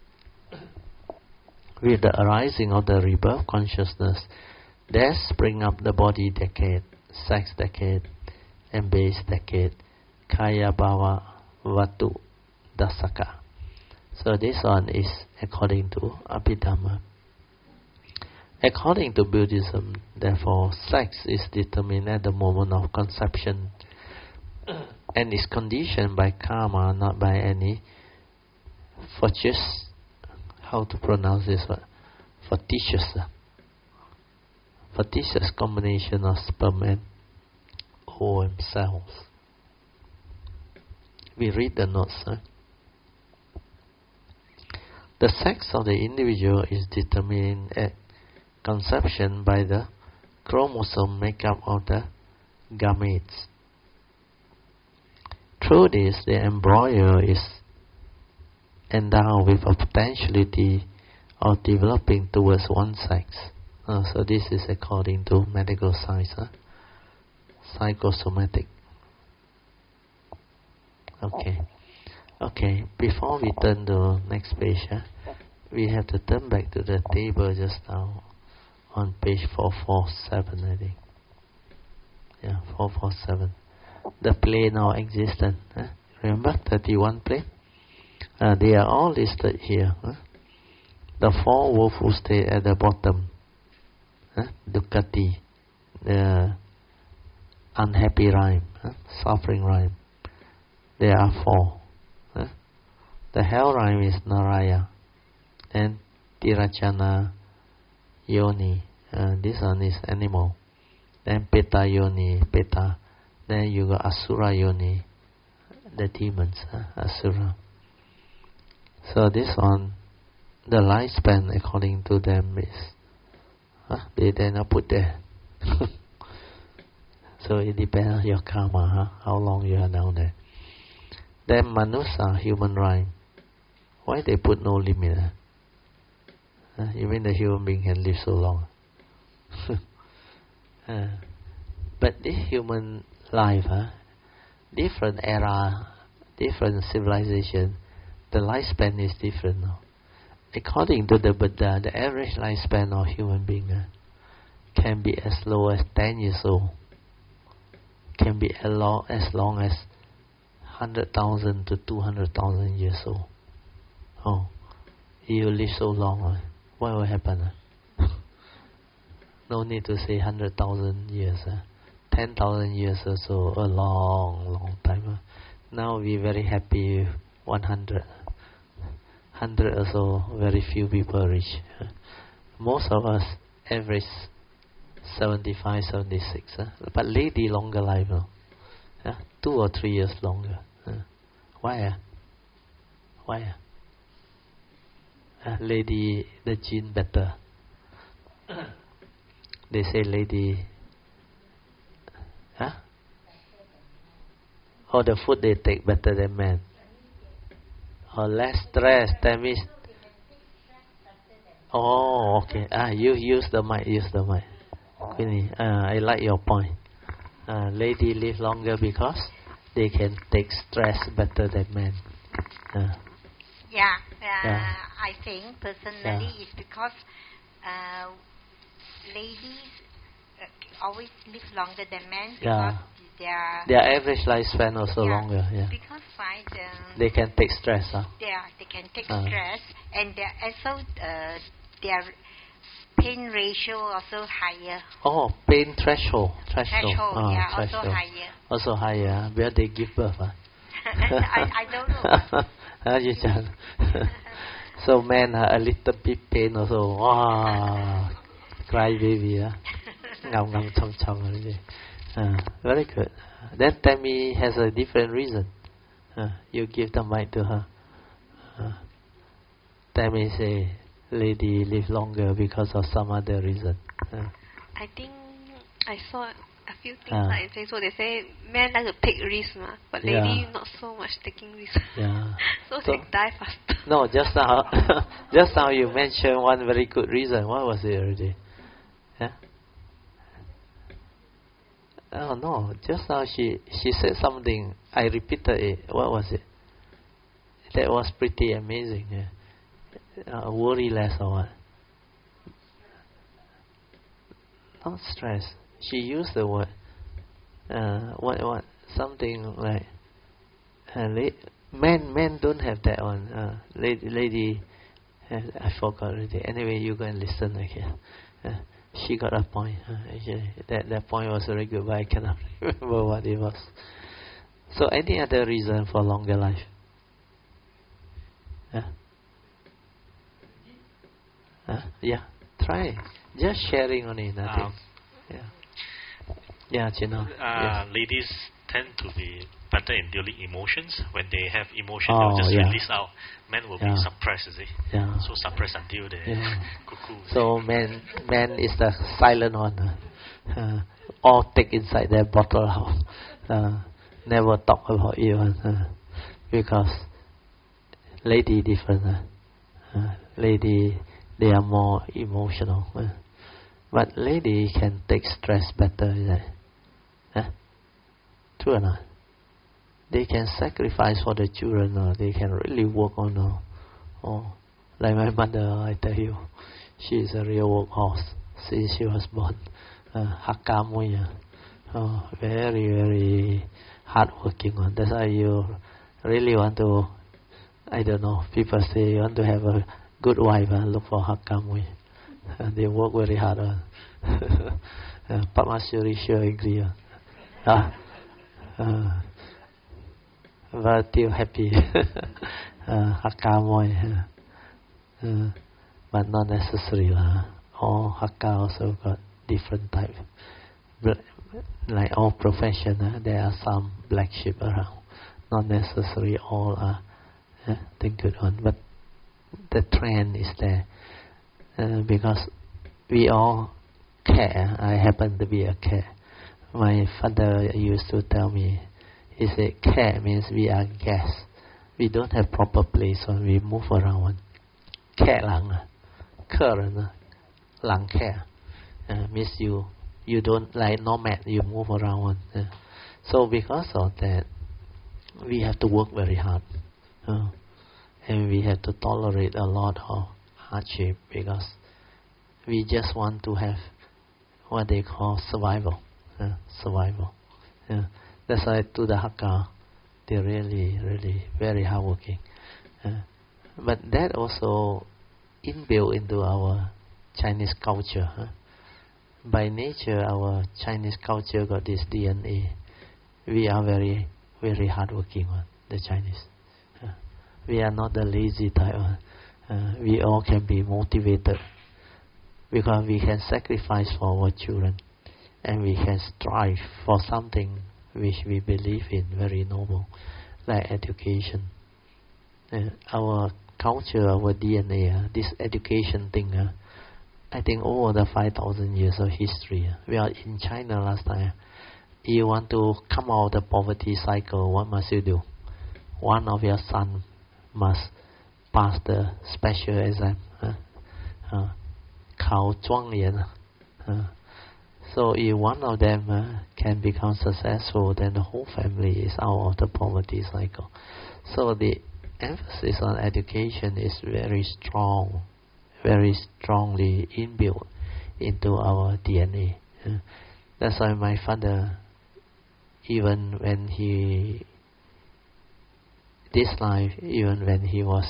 with the arising of the rebirth consciousness. There spring up the body decade, sex decade, and base decade, kaya bhava vatu dasaka. So this one is according to Abhidhamma. According to Buddhism, therefore, sex is determined at the moment of conception and is conditioned by karma, not by any fortuitous, how to pronounce this word, fortuitous, fortuitous combination of sperm and ovum cells. We read the notes. Huh? The sex of the individual is determined at conception by the chromosome makeup of the gametes. Through this, the embryo is endowed with a potentiality of developing towards one sex. Uh, so this is according to medical science, huh? Psychosomatic. Okay. Okay, before we turn to next page, huh, we have to turn back to the table just now on page four forty-seven, I think. Yeah, four forty-seven. The plane of existence. Huh? Remember, thirty-one plane? Uh, they are all listed here. Huh? The four woeful states at the bottom. Huh? Dukkati, the unhappy rhyme, huh? Suffering rhyme. There are four. Huh? The hell rhyme is Naraya. And Tirachana Yoni. Uh, this one is animal. Then Peta Yoni, Peta. Then you got Asura Yoni, the demons, huh? Asura. So this one, the lifespan according to them is, huh? They did not put there. So it depends on your karma, huh? How long you are down there. Then Manusa, human rhyme. Why they put no limit? Huh? Huh? Even the human being can live so long. uh, but this human life, huh? Different era, different civilization, the lifespan is different now. According to the Buddha, the average lifespan of human being uh, can be as low as ten years old, can be as long as, long as one hundred thousand to two hundred thousand years old. Oh, you live so long, uh, what will happen? Uh? No need to say one hundred thousand years. Uh. ten thousand years or so, a long, long time. Uh. now we very happy one hundred. one hundred also very few people reach. Most of us average seventy-five, seventy-six. Huh? But lady longer life, no? Huh? Two or three years longer. Huh? Why? Uh? Why? Uh? Uh, lady, the gene better. They say lady. Huh? Or the food they take better than men. Or less stress. That means. Oh, okay. Ah, you use the mic. Use the mic. Queenie, uh, I like your point. Uh, lady live longer because they can take stress better than men. Uh, yeah, uh, yeah, I think personally yeah. it's because uh, ladies uh, always live longer than men because Yeah. their their average lifespan also yeah, longer. Yeah. Because right, um, they can take stress. Huh? Yeah, they can take uh. stress, and they're also uh, their pain ratio also higher. Oh, pain threshold. Threshold. Threshold, oh, yeah, threshold. also higher. Also higher. Where they give birth. Huh? I, I don't know. uh, you just so men are a little bit pain also. Wow, cry baby. Huh? Ngam ngam chong chong already. Uh, very good. That Tammy has a different reason. Uh, you give the mic to her. Uh, Tammy say, lady live longer because of some other reason. Uh, I think I saw a few things uh, like Facebook. They say men like to take risks, ma, but lady yeah. not so much taking risks. Yeah. so, so they die faster. No, just now, just now you mentioned one very good reason. What was it already? Yeah. Oh no, just now she she said something. I repeated it. What was it? That was pretty amazing. Yeah. Uh, worry less or what? Not stress. She used the word. Uh, what what something like. Uh, la- men men don't have that one. Uh, lady lady. Uh, I forgot already. Anyway, you go and listen again. Uh, She got a point. Uh, actually, that that point was very good, but I cannot remember what it was. So, any other reason for longer life? Yeah. Uh, yeah. Try. Just sharing only, nothing. Um, yeah. Yeah, Chino. Uh, yes. Ladies tend to be better in dealing emotions. When they have emotion, Oh, they'll just yeah. release out. Men will Yeah. be suppressed, you see. Yeah. So suppressed until they Yeah. cuckoo. So man, man is the silent one. Uh, uh, all take inside their bottle out. Uh, never talk about you. Uh, because lady different. Uh, uh, lady, they are more emotional. Uh, but lady can take stress better. Is that? Uh, true or not? They can sacrifice for the children. Uh, they can really work on. Uh, oh, like my mother, I tell you, she is a real workhorse since she was born. Uh, Hakka Mui, oh, very very hardworking one. That's why you really want to. I don't know. People say you want to have a good wife. Uh, look for Hakka Mui. Uh, they work very hard. Uh, Papa Shuri sure agree. Uh, uh, but still happy. uh, Hakka Mui. Uh, but not necessary lah. All Hakka also got different type. Like all profession, uh, there are some black sheep around. Not necessary all are uh, the good one, but the trend is there uh, because we all care. I happen to be a care. My father used to tell me, he said, care means we are guests. We don't have proper place when we move around one. 客人啊，客人啊，人客 uh, means you you don't like nomad, you move around one. Uh, so because of that, we have to work very hard, uh, and we have to tolerate a lot of hardship because we just want to have what they call survival, uh, survival. Uh, that's why to the Hakka, they're really really very hardworking. Uh, But that also inbuilt into our Chinese culture. Huh? By nature, our Chinese culture got this D N A. We are very very hardworking one, the Chinese. Uh, we are not the lazy type one. Uh, we all can be motivated because we can sacrifice for our children and we can strive for something which we believe in, very noble, like education. Uh, our culture, our D N A, uh, this education thing, uh, I think over the five thousand years of history. Uh, we are in China last time. You want to come out of the poverty cycle, what must you do? One of your sons must pass the special exam. Uh, uh, 考状元. Uh, so if one of them uh, can become successful, then the whole family is out of the poverty cycle. So the emphasis on education is very strong, very strongly inbuilt into our D N A. Uh, that's why my father, even when he, this life, even when he was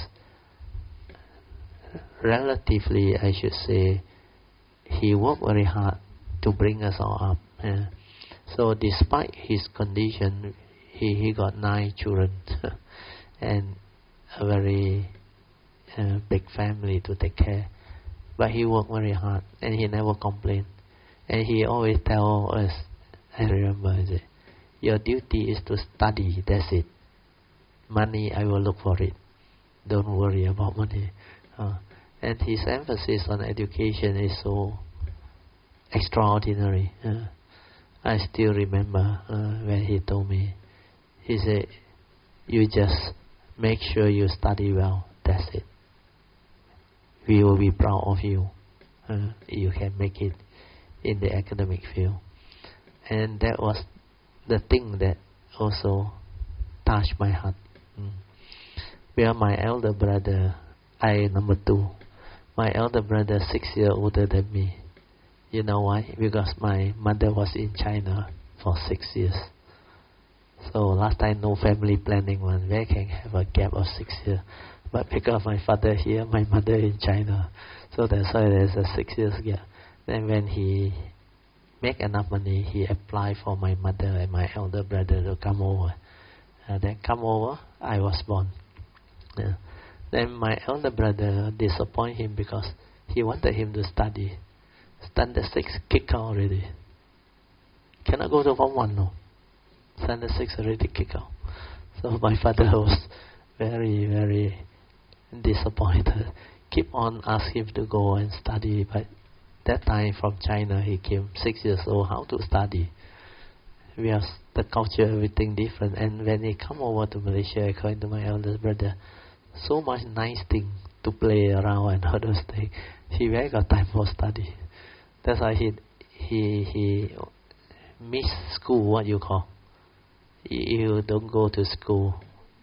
relatively, I should say, he worked very hard to bring us all up. Uh, so despite his condition, he, he got nine children and a very uh, big family to take care. But he worked very hard and he never complained. And he always tell us, I remember, he said, your duty is to study, that's it. Money, I will look for it. Don't worry about money. Uh, and his emphasis on education is so extraordinary. Uh, I still remember uh, when he told me, he said, you just make sure you study well, that's it. We will be proud of you. Uh, you can make it in the academic field. And that was the thing that also touched my heart. Mm. Where my elder brother, I number two, my elder brother six years older than me. You know why? Because my mother was in China for six years. So last time no family planning one, where can have a gap of six years? But because my father here, my mother in China, so that's why there's a six years gap. Then when he make enough money, he applied for my mother and my elder brother to come over. Uh, then come over, I was born. Yeah. Then my elder brother disappointed him because he wanted him to study. Standard six, kick out already. Cannot go to form one, no. Standard six already kick out. So my father was very, very disappointed. Keep on asking him to go and study, but that time from China he came six years old. How to study? We have the culture, everything different. And when he come over to Malaysia, according to my eldest brother, so much nice thing to play around and all those things. He very got time for study. That's why he he he miss school. What you call? You don't go to school.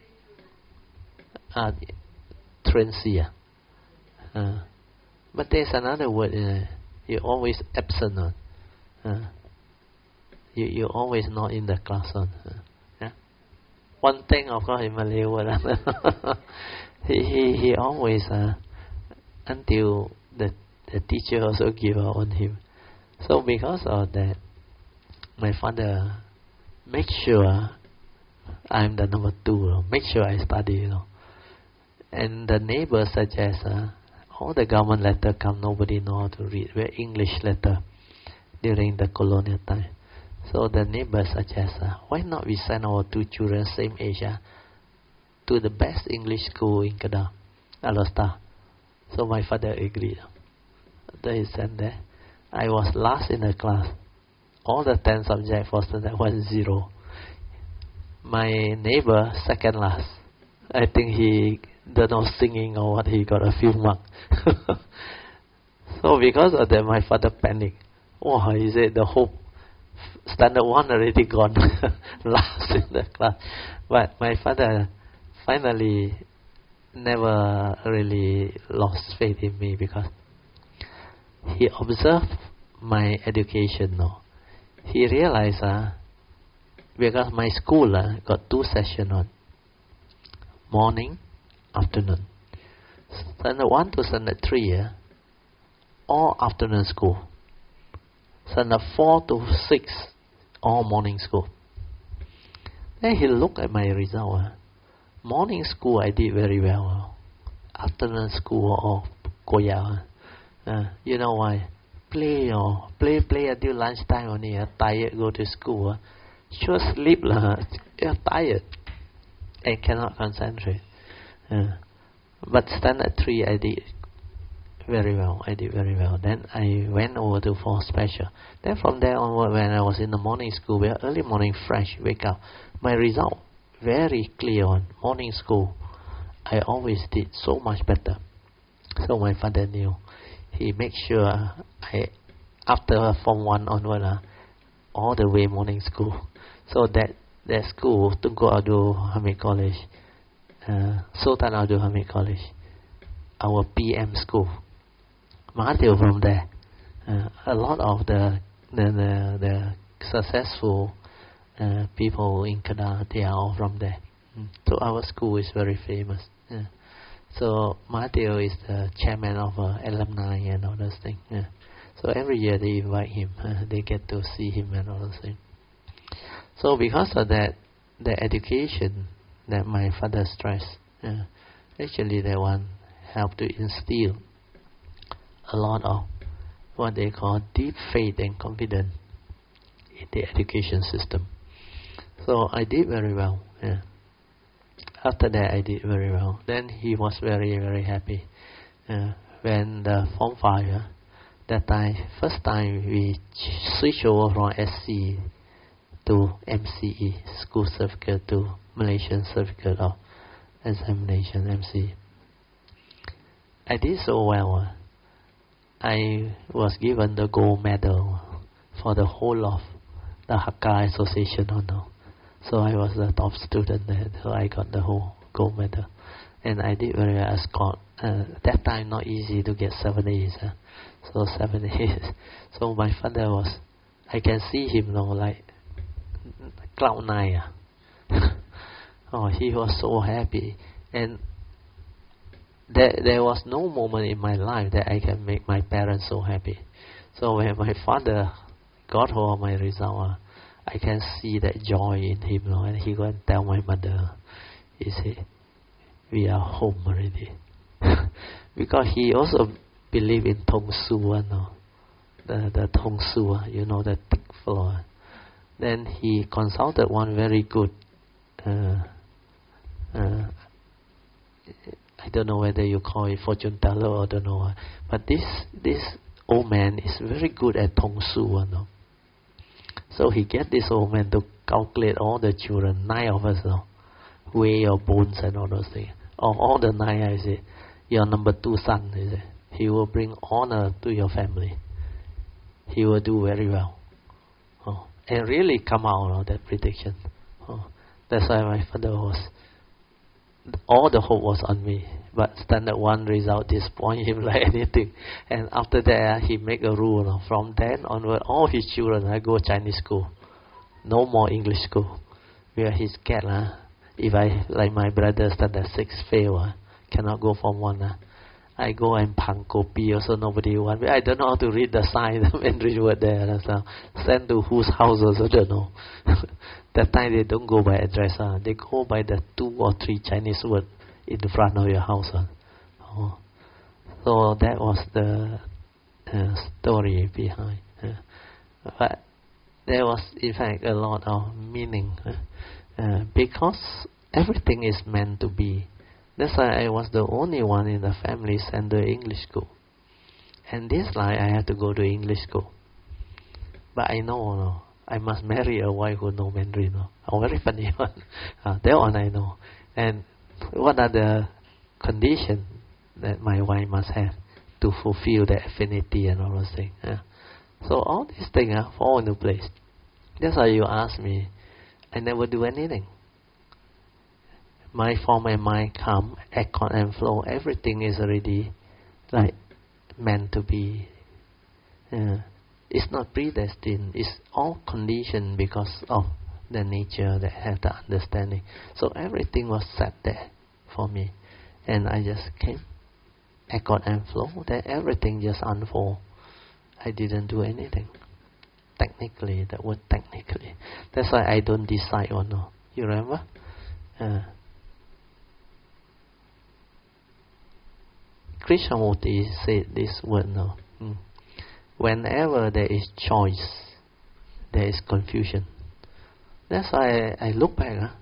Uh, truancy. Uh, but there's another word. Uh, you always absent on. Uh, you you always not in the class on. Uh, yeah. One thing, of course, in Malay word. he he he always uh, until the the teacher also give up on him. So because of that, my father make sure I'm the number two. You know, make sure I study. You know, and the neighbors suggest uh, all the government letter come. Nobody know how to read. We're English letter during the colonial time. So the neighbors suggest, uh, why not we send our two children same age uh, to the best English school in Kedah, Alostar. So my father agreed. Then he sent there. I was last in the class. All the ten subjects for standard one zero. My neighbor second last. I think he don't know singing or what. He got a few marks. So because of that, my father panicked. Oh, he said the whole standard one already gone, last in the class. But my father finally never really lost faith in me because he observed my education. No, he realized uh, because my school uh, got two sessions on morning, afternoon. Standard one to standard three, uh, all afternoon school. Standard four to six, all morning school. Then he looked at my result. Uh. Morning school I did very well. Uh. Afternoon school or Goya. Uh, you know why? Play or play play until lunchtime only. Uh. Tired go to school. Uh. Sure sleep lah. You're tired. I cannot concentrate. Uh. But standard three I did very well. I did very well. Then I went over to four special. Then from there onward, when I was in the morning school, where early morning fresh, wake up, my result very clear on morning school. I always did so much better. So my father knew. He make sure I after form one onward, uh, all the way morning school. So that that school, Tunku Abdul Hamid College, uh, Sultan Abdul Hamid College, our P M school. Mahathir from there. Uh, a lot of the the the, the successful uh, people in Kedah, they are all from there. Mm. So our school is very famous. Yeah. So Mahathir is the chairman of uh, alumni and all those things. Yeah. So every year they invite him. Uh, they get to see him and all those things. So because of that, the education that my father stressed, uh, actually that one helped to instill a lot of what they call deep faith and confidence in the education system. So I did very well. Yeah. After that, I did very well. Then he was very, very happy. Uh, when the Form five, uh, that time, first time we ch- switched over from S C to M C E, School Certificate, to Malaysian Certificate of Examination, M C E. I did so well. Uh, I was given the gold medal for the whole of the Hakka Association honor. So I was the top student there, so I got the whole gold medal. And I did very well as scored. Uh, that time not easy to get seven A's. Uh. So seven A's. So my father was, I can see him you know, like cloud nine. Uh. Oh, he was so happy. And There, there was no moment in my life that I can make my parents so happy. So when my father got hold of my result, uh, I can see that joy in him. You know, and he go and tell my mother, he said, we are home already. Because he also believed in Tong Su, you know, the, the Tong Su, uh, you know, the thick floor. Then he consulted one very good uh, uh, I don't know whether you call it fortune teller or don't know. But this this old man is very good at Tong Su. You know. So he get this old man to calculate all the children, nine of us, you know, weigh your bones and all those things. Of all the nine, I say, your number two son, he say, he will bring honor to your family. He will do very well. Oh, and really come out, you know, that prediction. Oh, that's why my father was, all the hope was on me, but standard one result disappointed him like anything. And after that, he make a rule. You know, from then onward, all his children I go Chinese school, no more English school. Where he's scared, uh, if I like my brother standard six fail, uh, cannot go from one. Uh, I go and pang kopi also nobody want me. I don't know how to read the sign, the Mandarin word there. So send to whose house also don't know. That time they don't go by address. Uh. They go by the two or three Chinese words in front of your house. Uh. Oh. So that was the uh, story behind. Uh. But there was in fact a lot of meaning. Uh. Uh, because everything is meant to be. That's why I was the only one in the family sent to English school. And this life I had to go to English school. But I know, no, I must marry a wife who knows Mandarin. No. A very funny one. Uh, that one I know. And what are the conditions that my wife must have to fulfill the affinity and all those things. Uh. So all these things uh, fall into place. That's why you ask me, I never do anything. My form and mind come, accord and flow. Everything is already like meant to be. Uh, it's not predestined. It's all conditioned because of the nature that have the understanding. So everything was set there for me, and I just came, accord and flow. That everything just unfold. I didn't do anything. Technically, that word technically. That's why I don't decide or no. You remember? Uh, Krishnamurti said this word no. Mm. Whenever there is choice, there is confusion. That's why I, I look back. Huh?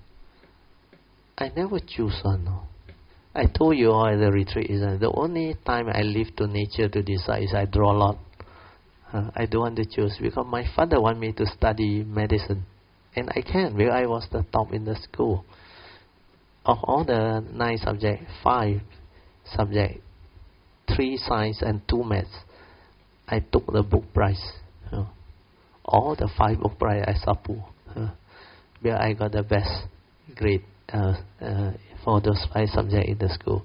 I never choose one. No. I told you all at the retreat is uh, the only time I leave to nature to decide is I draw a lot. Uh, I don't want to choose because my father want me to study medicine, and I can because I was the top in the school. Of all the nine subjects, five subjects, three science and two maths, I took the book prize. Uh, all the five book prize I sapu. Uh, because I got the best grade uh, uh, for those five subjects in the school.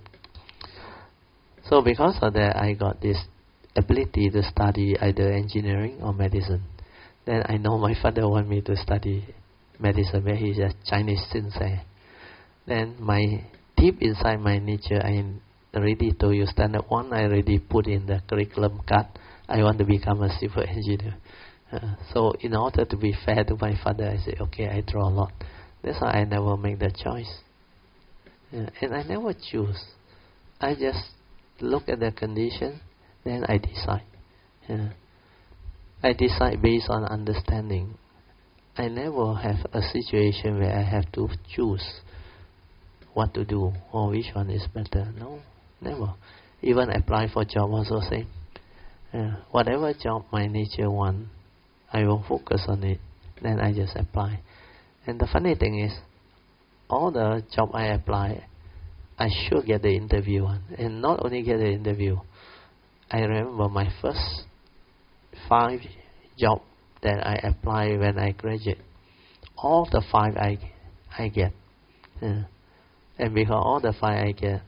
So because of that, I got this ability to study either engineering or medicine. Then I know my father want me to study medicine, where he's a Chinese sensei. Then my deep inside my nature, I already told you standard one, I already put in the curriculum card. I want to become a civil engineer. Uh, so in order to be fair to my father, I said, okay, I draw a lot. That's why I never make the choice. Yeah, and I never choose. I just look at the condition, then I decide. Yeah. I decide based on understanding. I never have a situation where I have to choose what to do or which one is better. No, never. Even apply for job also same. Yeah. Whatever job my nature want, I will focus on it. Then I just apply. And the funny thing is, all the job I apply, I sure get the interview one. And not only get the interview, I remember my first five job that I apply when I graduate. All the five I I get. Yeah. And because all the five I get,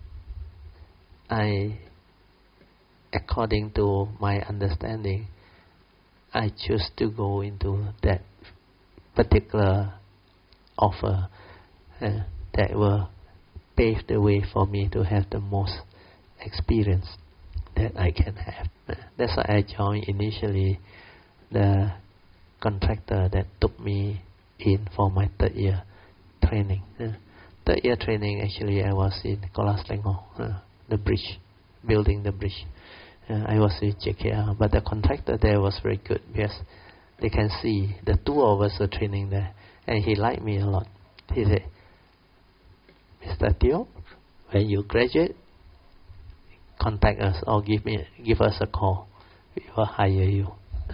I, according to my understanding, I choose to go into that particular offer uh, that will pave the way for me to have the most experience that I can have. Uh, that's why I joined initially the contractor that took me in for my third year training. Uh, third year training, actually, I was in Kuala Selangor, uh, the bridge, building the bridge. Uh, I was with J K R, but the contractor there was very good because they can see the two of us were training there, and he liked me a lot. He said, Mister Teo, when you graduate, contact us or give me give us a call. We will hire you.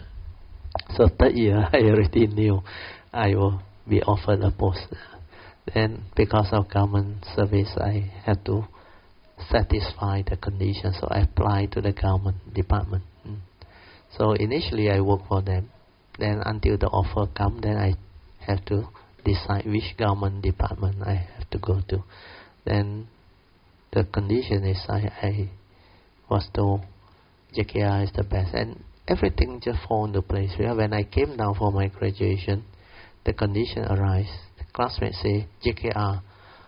So third year, I already knew I will be offered a post. Then because of government service, I had to satisfy the conditions, so I applied to the government department. Mm. So initially I work for them. Then until the offer come, then I have to decide which government department I have to go to. Then the condition is I, I was told J K R is the best, and everything just fall into place. When I came down for my graduation, the condition arise. The classmates say J K R,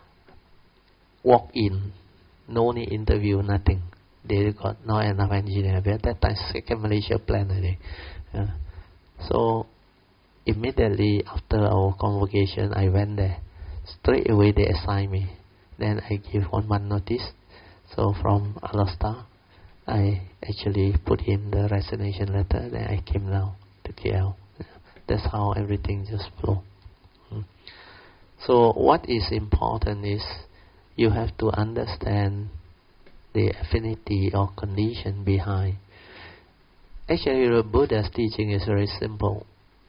walk in. No need interview, nothing. They got not enough engineer. At that time, second Malaysia plan already. Uh, so immediately after our convocation, I went there. Straight away they assigned me. Then I give one month notice. So from Alasta, I actually put in the resignation letter. Then I came down to K L. That's how everything just flow. Mm. So what is important is you have to understand the affinity or condition behind. Actually, the Buddha's teaching is very simple.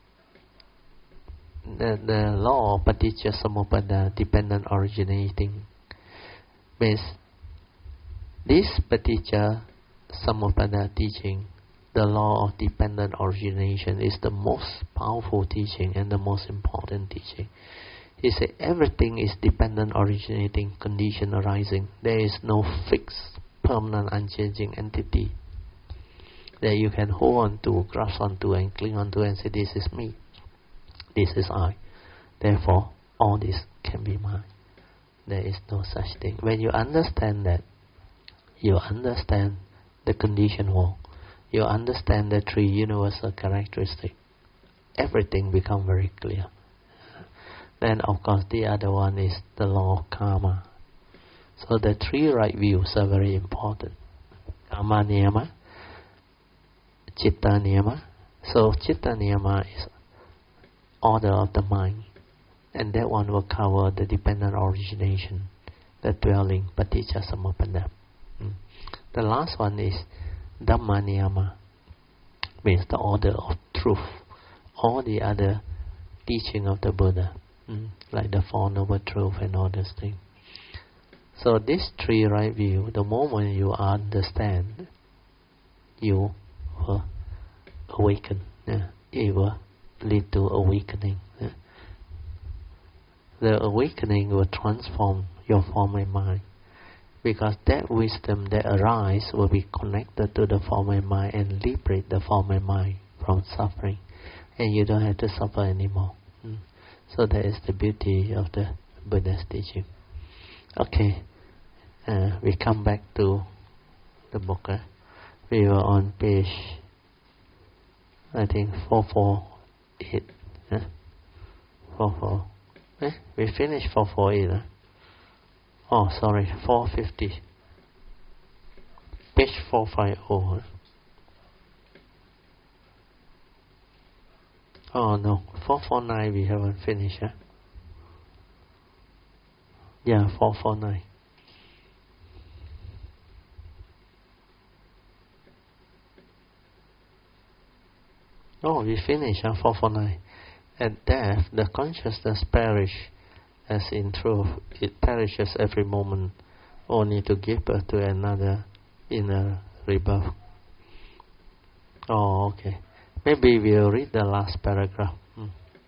The, the law of Paticca Samuppada, dependent originating, means this Paticca Samuppada teaching, the law of dependent origination, is the most powerful teaching and the most important teaching. He said everything is dependent originating, condition arising. There is no fixed, permanent, unchanging entity that you can hold on to, grasp onto, and cling onto and say, this is me, this is I. Therefore, all this can be mine. There is no such thing. When you understand that, you understand the condition world, you understand the three universal characteristics, everything becomes very clear. Then of course the other one is the law of karma. So the three right views are very important. Karma niyama, citta niyama. So citta niyama is order of the mind, and that one will cover the dependent origination, the dwelling, paticca samuppada. Mm. The last one is dhamma niyama, means the order of truth. All the other teaching of the Buddha, mm, like the Four Noble Truths and all these things. So this three right view, the moment you understand, you will awaken. Yeah. It will lead to awakening. Yeah. The awakening will transform your form and mind, because that wisdom that arises will be connected to the form and mind and liberate the form and mind from suffering, and you don't have to suffer anymore. Mm. So that is the beauty of the Buddha's teaching. Okay, uh, we come back to the book. Eh? We were on page, I think, four forty-eight. Eh? four forty-eight. Eh? We finished four forty-eight. Eh? Oh, sorry, four fifty. Page four fifty. Eh? Oh no, four forty-nine we haven't finished. Eh? Yeah, four forty-nine. Oh, we finished, huh? four forty-nine. At death, the consciousness perish as in truth. It perishes every moment, only to give birth to another in a rebirth. Oh, okay. Maybe we'll read the last paragraph. Hmm.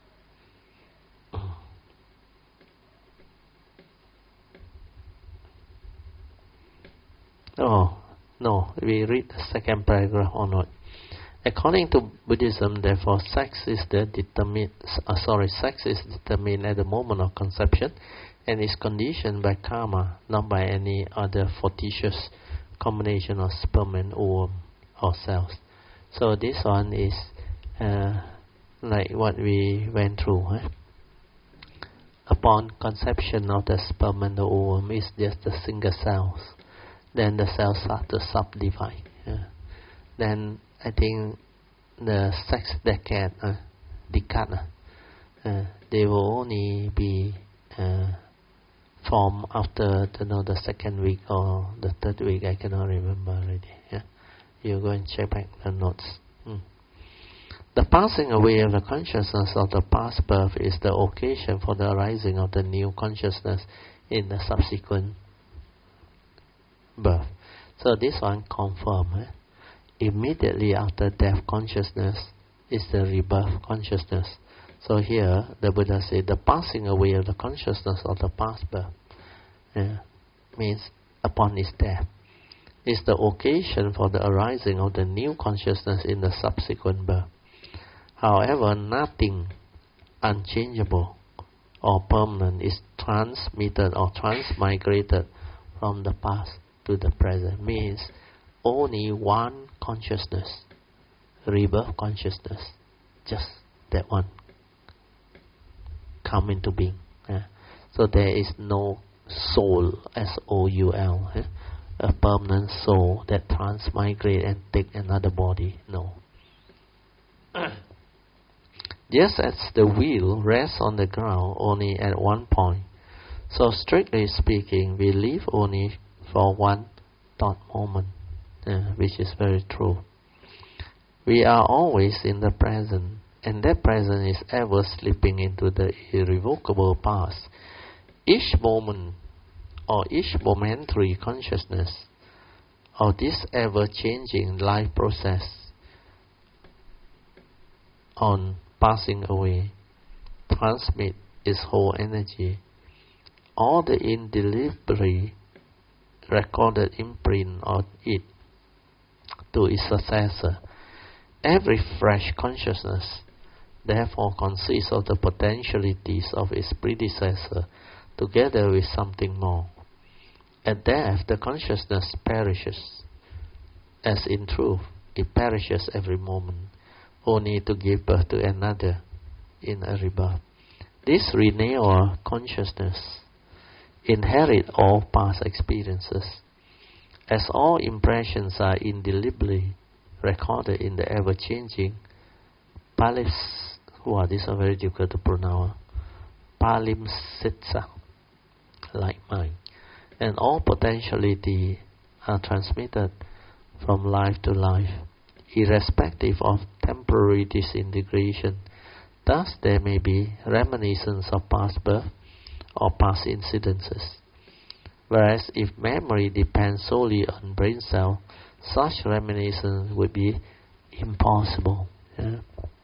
Oh, no, we read the second paragraph onward. According to Buddhism, therefore, sex is the determined. Uh, sorry, sex is determined at the moment of conception, and is conditioned by karma, not by any other fortuitous combination of sperm and ovum or cells. So this one is uh, like what we went through. Eh? Upon conception of the sperm and the ovum, is just a single cells. Then the cells start to subdivide. Yeah. Then I think the sex decade, uh, decade, uh, uh, they will only be uh, formed after the, know, the second week or the third week. I cannot remember already. Yeah? You go and check back the notes. Mm. The passing away of the consciousness of the past birth is the occasion for the arising of the new consciousness in the subsequent birth. So this one confirm. Eh? Immediately after death consciousness is the rebirth consciousness. So here the Buddha said the passing away of the consciousness of the past birth yeah, means upon his death is the occasion for the arising of the new consciousness in the subsequent birth. However, nothing unchangeable or permanent is transmitted or transmigrated from the past to the present. Means only one consciousness, rebirth consciousness, just that one come into being. Yeah. So there is no soul, S O U L, yeah? A permanent soul that transmigrate and take another body. No. Just as the wheel rests on the ground only at one point, so strictly speaking, we live only for one thought moment. Uh, which is very true. We are always in the present, and that present is ever slipping into the irrevocable past. Each moment, or each momentary consciousness of this ever-changing life process on passing away, transmit its whole energy. All the indelibly recorded imprint of it to its successor. Every fresh consciousness therefore consists of the potentialities of its predecessor together with something more. At death, the consciousness perishes. As in truth, it perishes every moment, only to give birth to another in a rebirth. this renewal consciousness inherit all past experiences. As all impressions are indelibly recorded in the ever-changing palips, wow, these are very difficult to pronounce, palimpsesta, like mind, and all potentiality are transmitted from life to life, irrespective of temporary disintegration. Thus, there may be reminiscence of past birth or past incidences. Whereas if memory depends solely on brain cell, such reminiscence would be impossible. Yeah?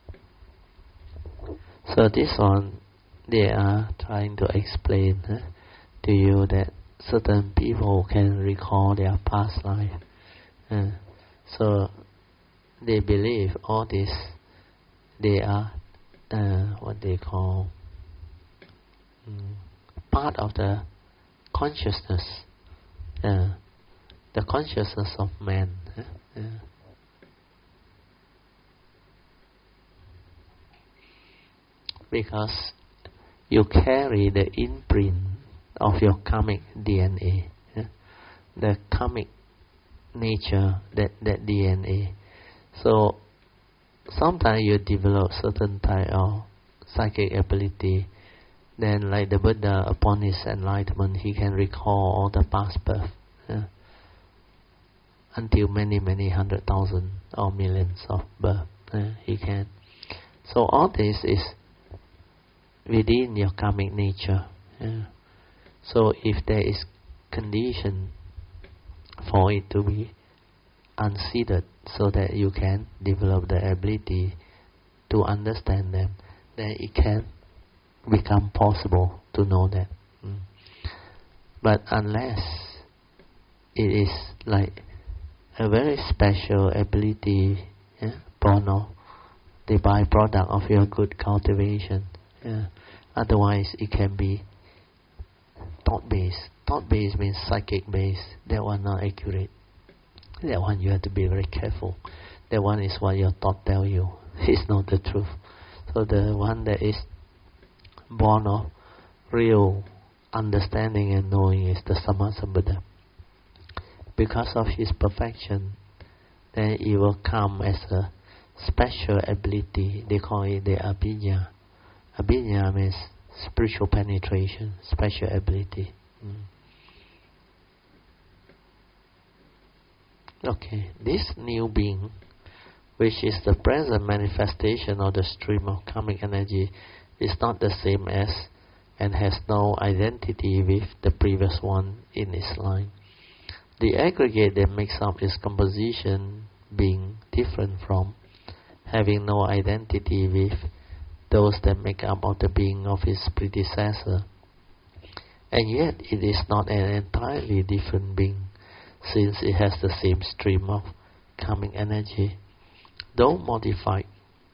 So this one, they are trying to explain eh, to you that certain people can recall their past life. Uh, so they believe all this, they are uh, what they call um, part of the consciousness, uh, the consciousness of man. Uh, uh. Because you carry the imprint of your karmic D N A, yeah? The karmic nature, that, that D N A. So sometimes you develop certain type of psychic ability. Then, like the Buddha, upon his enlightenment, he can recall all the past birth, yeah? Until many, many hundred thousand or millions of birth, yeah? He can. So all this is within your karmic nature. Yeah? So if there is condition for it to be unseated so that you can develop the ability to understand them, then it can become possible to know that. Mm. But unless it is like a very special ability, yeah, born of the byproduct of your good cultivation, yeah. Otherwise it can be thought-based. Thought-based means psychic-based. That one not accurate. That one you have to be very careful. That one is what your thought tell you. It's not the truth. So the one that is born of real understanding and knowing is the Sammasambuddha. Because of his perfection, then it will come as a special ability. They call it the Abhinya. Abhinya means spiritual penetration, special ability. Mm. Okay, this new being, which is the present manifestation of the stream of karmic energy, is not the same as and has no identity with the previous one in its line. The aggregate that makes up its composition being different from, having no identity with, those that make up of the being of its predecessor. And yet it is not an entirely different being, since it has the same stream of karmic energy, though modified,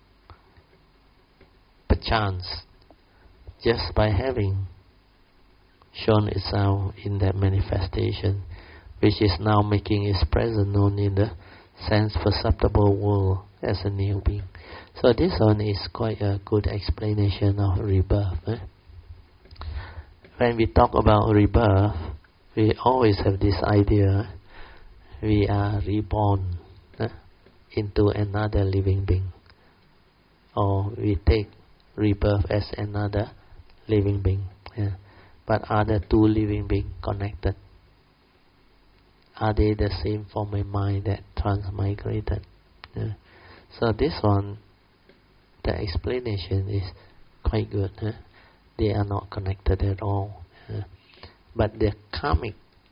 perchance, just by having shown itself in that manifestation, which is now making its presence known in the sense-perceptible world as a new being. So this one is quite a good explanation of rebirth. Eh? When we talk about rebirth, we always have this idea, we are reborn eh, into another living being. Or we take rebirth as another living being. Yeah. But are the two living beings connected? Are they the same form of mind that transmigrated? Yeah. So this one, the explanation is quite good. Huh? They are not connected at all. Huh? But the karmic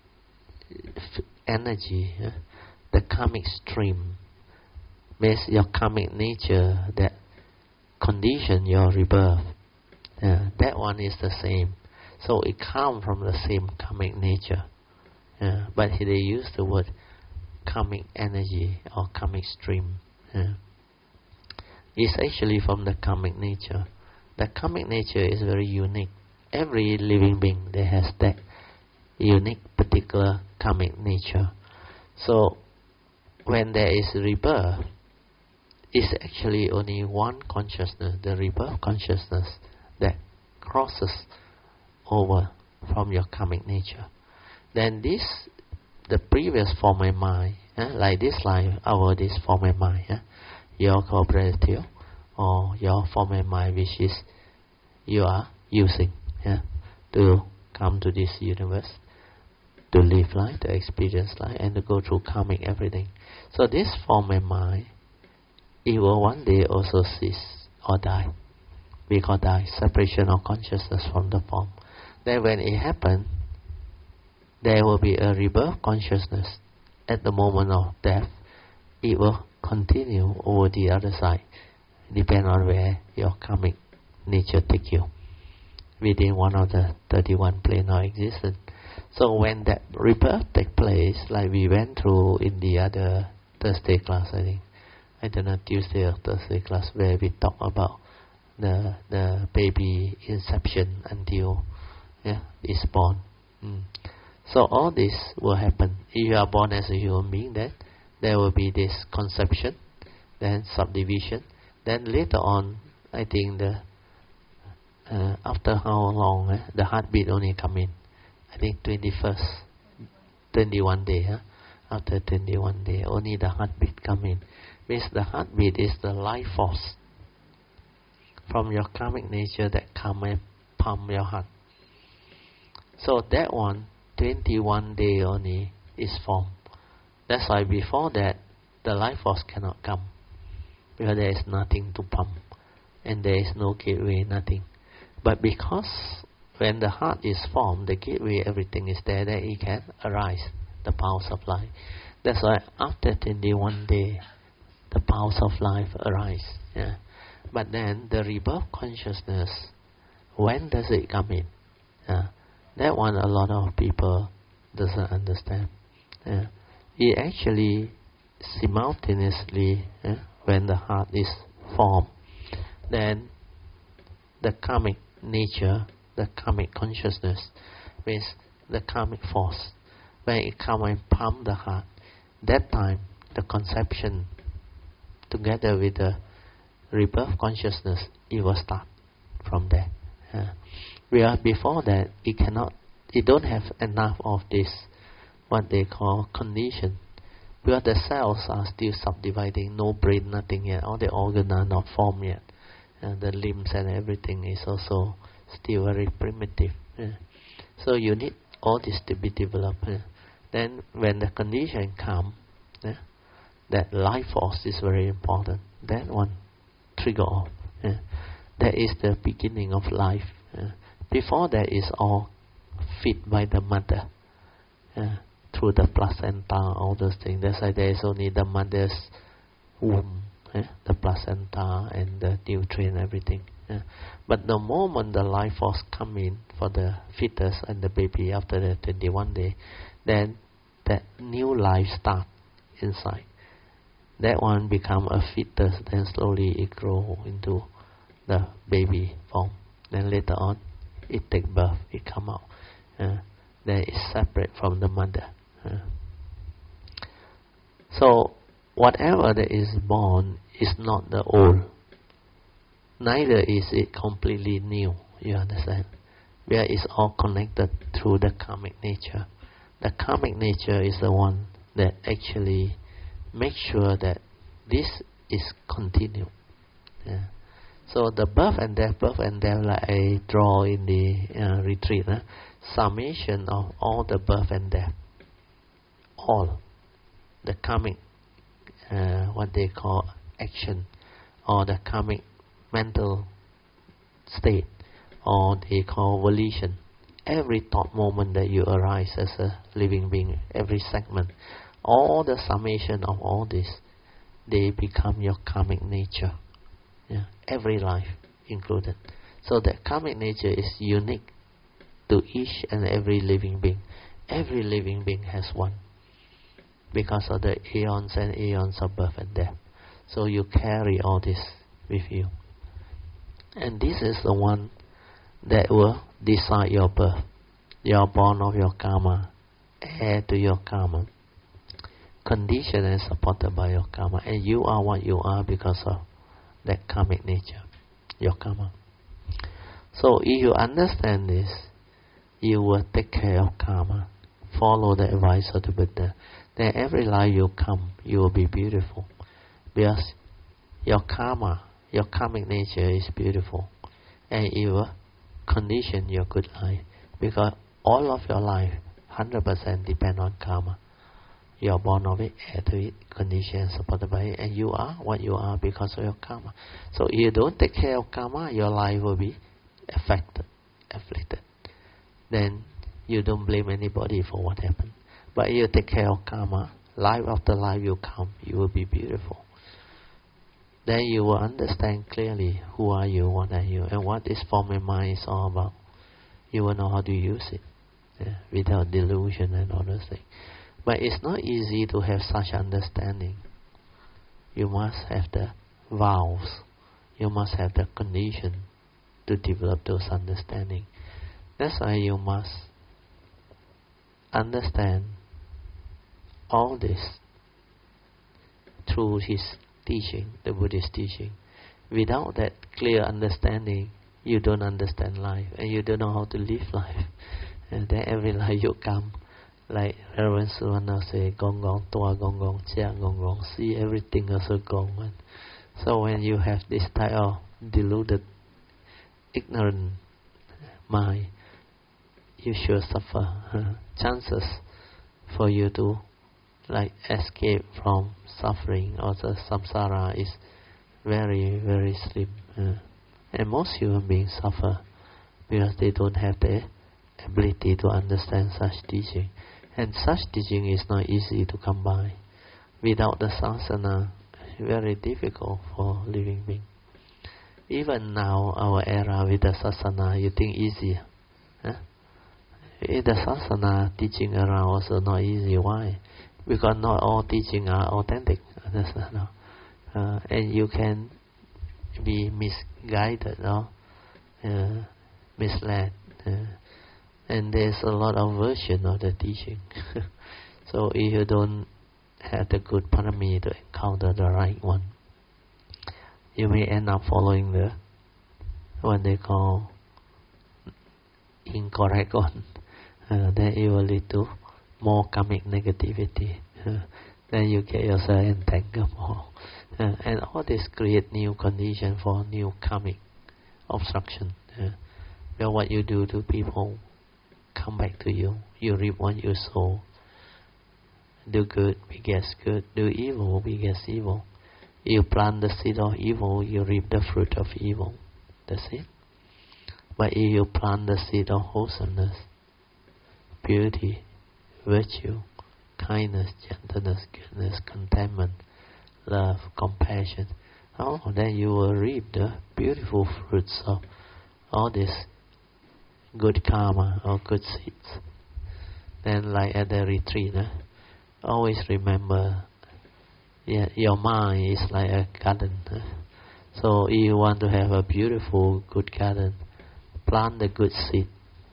energy, huh? The karmic stream, means your karmic nature that condition your rebirth. Uh, that one is the same. So it comes from the same karmic nature. Uh, but they use the word karmic energy or karmic stream. Uh, it's actually from the karmic nature. The karmic nature is very unique. Every living being that has that unique particular karmic nature. So when there is rebirth, it's actually only one consciousness, the rebirth consciousness, that crosses over from your karmic nature. Then this, the previous form of mind, eh, like this life, our this form of mind, eh, your cooperative, or your form of mind which is you are using eh, to come to this universe, to live life, to experience life, and to go through karmic everything. So this form of mind, it will one day also cease or die. We call die, separation of consciousness from the form. Then when it happens, there will be a rebirth consciousness. At the moment of death, it will continue over the other side, depend on where your karmic nature take you, within one of the thirty-one plane of existence. So when that rebirth take place, like we went through in the other Thursday class, I think, I don't know, Tuesday or Thursday class, where we talk about the the baby inception until yeah is born. Mm. So all this will happen. If you are born as a human being, then there will be this conception, then subdivision, then later on, I think the uh, after how long eh, the heartbeat only come in. I think twenty-first, twenty-one day. Huh? After twenty-one day, only the heartbeat come in. Means the heartbeat is the life force from your karmic nature that come and pump your heart. So that one, twenty-one day only is formed. That's why before that, the life force cannot come, because there is nothing to pump, and there is no gateway, nothing. But because when the heart is formed, the gateway, everything is there, that it can arise, the powers of life. That's why after twenty-one day, the powers of life arise. Yeah. But then the rebirth consciousness, when does it come in? Yeah. That one a lot of people doesn't understand. Yeah. It actually simultaneously, yeah, when the heart is formed, then the karmic nature, the karmic consciousness, means the karmic force, when it comes and pump the heart, that time the conception together with the rebirth consciousness, it will start from there. Yeah. Where before that, it cannot, it don't have enough of this, what they call condition. Because the cells are still subdividing, no brain, nothing yet, all the organs are not formed yet. And the limbs and everything is also still very primitive. Yeah. So you need all this to be developed. Yeah. Then when the condition comes, yeah, that life force is very important. That one trigger off. Yeah. That is the beginning of life. Yeah. Before that is all fed by the mother. Yeah. Through the placenta, all those things. That's why there is only the mother's womb, eh? The placenta and the nutrient, everything. Eh? But the moment the life force come in for the fetus and the baby after the twenty-one day, then that new life start inside. That one become a fetus, then slowly it grow into the baby form. Then later on, it take birth, it come out. Eh? Then it's separate from the mother. So whatever that is born is not the old, neither is it completely new. You understand? Where it's all connected through the karmic nature. The karmic nature is the one that actually makes sure that this is continued. Yeah. So the birth and death, birth and death, like I draw in the uh, retreat, huh? Summation of all the birth and death. All the karmic, uh, what they call action, or the karmic mental state, or they call volition. Every thought moment that you arise as a living being, every segment, all the summation of all this, they become your karmic nature. Yeah, every life included. So that karmic nature is unique to each and every living being. Every living being has one, because of the aeons and aeons of birth and death. So you carry all this with you. And this is the one that will decide your birth. You are born of your karma, heir to your karma, conditioned and supported by your karma. And you are what you are because of that karmic nature, your karma. So if you understand this, you will take care of karma. Follow the advice of the Buddha. Then every life you come, you will be beautiful. Because your karma, your karmic nature is beautiful. And it will condition your good life. Because all of your life, one hundred percent depend on karma. You are born of it, heir to it, conditioned, supported by it, and you are what you are because of your karma. So if you don't take care of karma, your life will be affected, afflicted. Then you don't blame anybody for what happened. But if you take care of karma, life after life you come, you will be beautiful. Then you will understand clearly who are you, what are you, and what this form and mind is all about. You will know how to use it, yeah, without delusion and all those things. But it's not easy to have such understanding. You must have the vows. You must have the condition to develop those understanding. That's why you must understand all this through his teaching, the Buddhist teaching. Without that clear understanding, you don't understand life, and you don't know how to live life. And then every life you come, like Reverend Suvanna say, gong gong, tua gong gong, chia gong gong, see everything as a gong. So when you have this type of deluded, ignorant mind, you sure suffer. Chances for you to like escape from suffering or the samsara is very, very slim. Uh, and most human beings suffer because they don't have the ability to understand such teaching. And such teaching is not easy to come by. Without the sasana, very difficult for living being. Even now, our era with the sasana, you think easy. Huh? With the sasana teaching around also not easy. Why? Because not all teaching are authentic. Uh, and you can be misguided, no? uh, misled. Uh, and there's a lot of version of the teaching. So if you don't have the good parami to encounter the right one, you may end up following the what they call incorrect one. Uh, then it will lead to more karmic negativity. Uh, then you get yourself entangled more. Uh, and all this create new condition for new karmic obstruction. Uh, well, what you do to people come back to you. You reap what you sow. Do good, we get good. Do evil, we get evil. You plant the seed of evil, you reap the fruit of evil. That's it. But if you plant the seed of wholesomeness, beauty, virtue, kindness, gentleness, goodness, contentment, love, compassion, oh, then you will reap the beautiful fruits of all this good karma or good seeds. Then, like at the retreat, eh, always remember, yeah, your mind is like a garden. Eh? So, if you want to have a beautiful, good garden, plant the good seed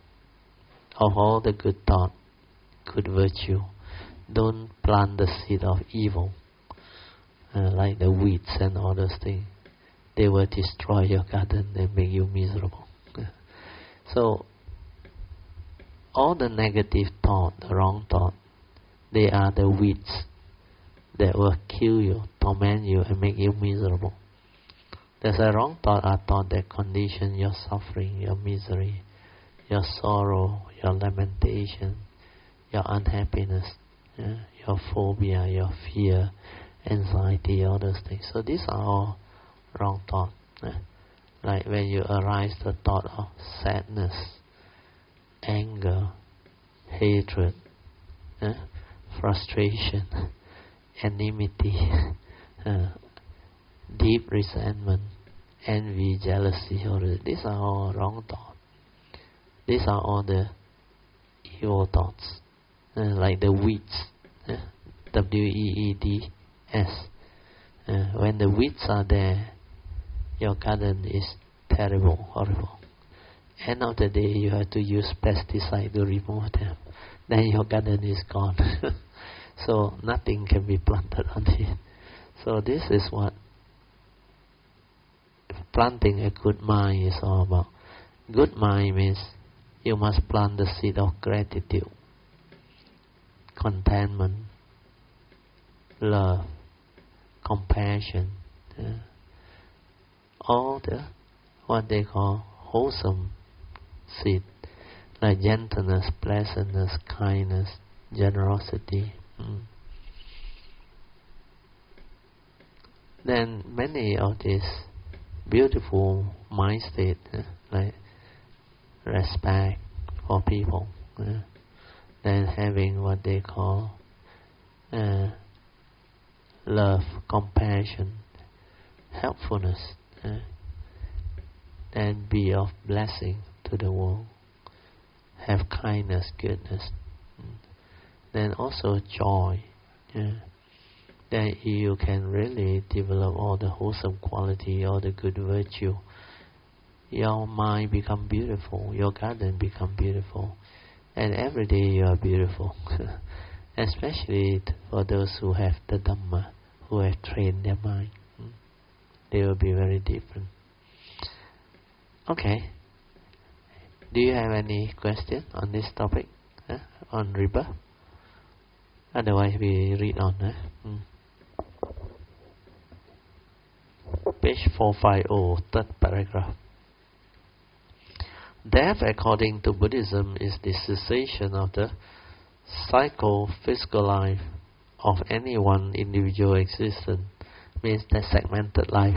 of all the good thought, good virtue. Don't plant the seed of evil, uh, like the weeds and all those things. They will destroy your garden and make you miserable. So, all the negative thought, the wrong thought, they are the weeds that will kill you, torment you, and make you miserable. There's a wrong thought, a thought that condition your suffering, your misery, your sorrow, your lamentation, your unhappiness, yeah, your phobia, your fear, anxiety, all those things. So these are all wrong thoughts. Yeah. Like when you arise the thought of sadness, anger, hatred, yeah, frustration, enmity, uh, deep resentment, envy, jealousy, all this. These are all wrong thoughts. These are all the evil thoughts, uh, like the weeds, uh, W E E D S. Uh, when the weeds are there, your garden is terrible, horrible. End of the day, you have to use pesticide to remove them. Then your garden is gone. So nothing can be planted on it. So this is what planting a good mind is all about. good mind means you must plant the seed of gratitude, contentment, love, compassion, yeah. all the what they call wholesome seed, like gentleness, pleasantness, kindness, generosity. Mm. Then many of these beautiful mind states, uh, like respect for people, uh, then having what they call uh, love, compassion, helpfulness, uh, then be of blessing to the world, have kindness, goodness, mm. then also joy. Uh, then you can really develop all the wholesome quality, all the good virtue. Your mind become beautiful, your garden become beautiful, and every day you are beautiful. Especially for those who have the Dhamma, who have trained their mind. They will be very different. Okay. Do you have any question on this topic? Huh? On rebirth? Otherwise we read on. Huh? Mm. Page four fifty, third paragraph. Death, according to Buddhism, is the cessation of the psycho-physical life of any one individual existence, means the segmented life.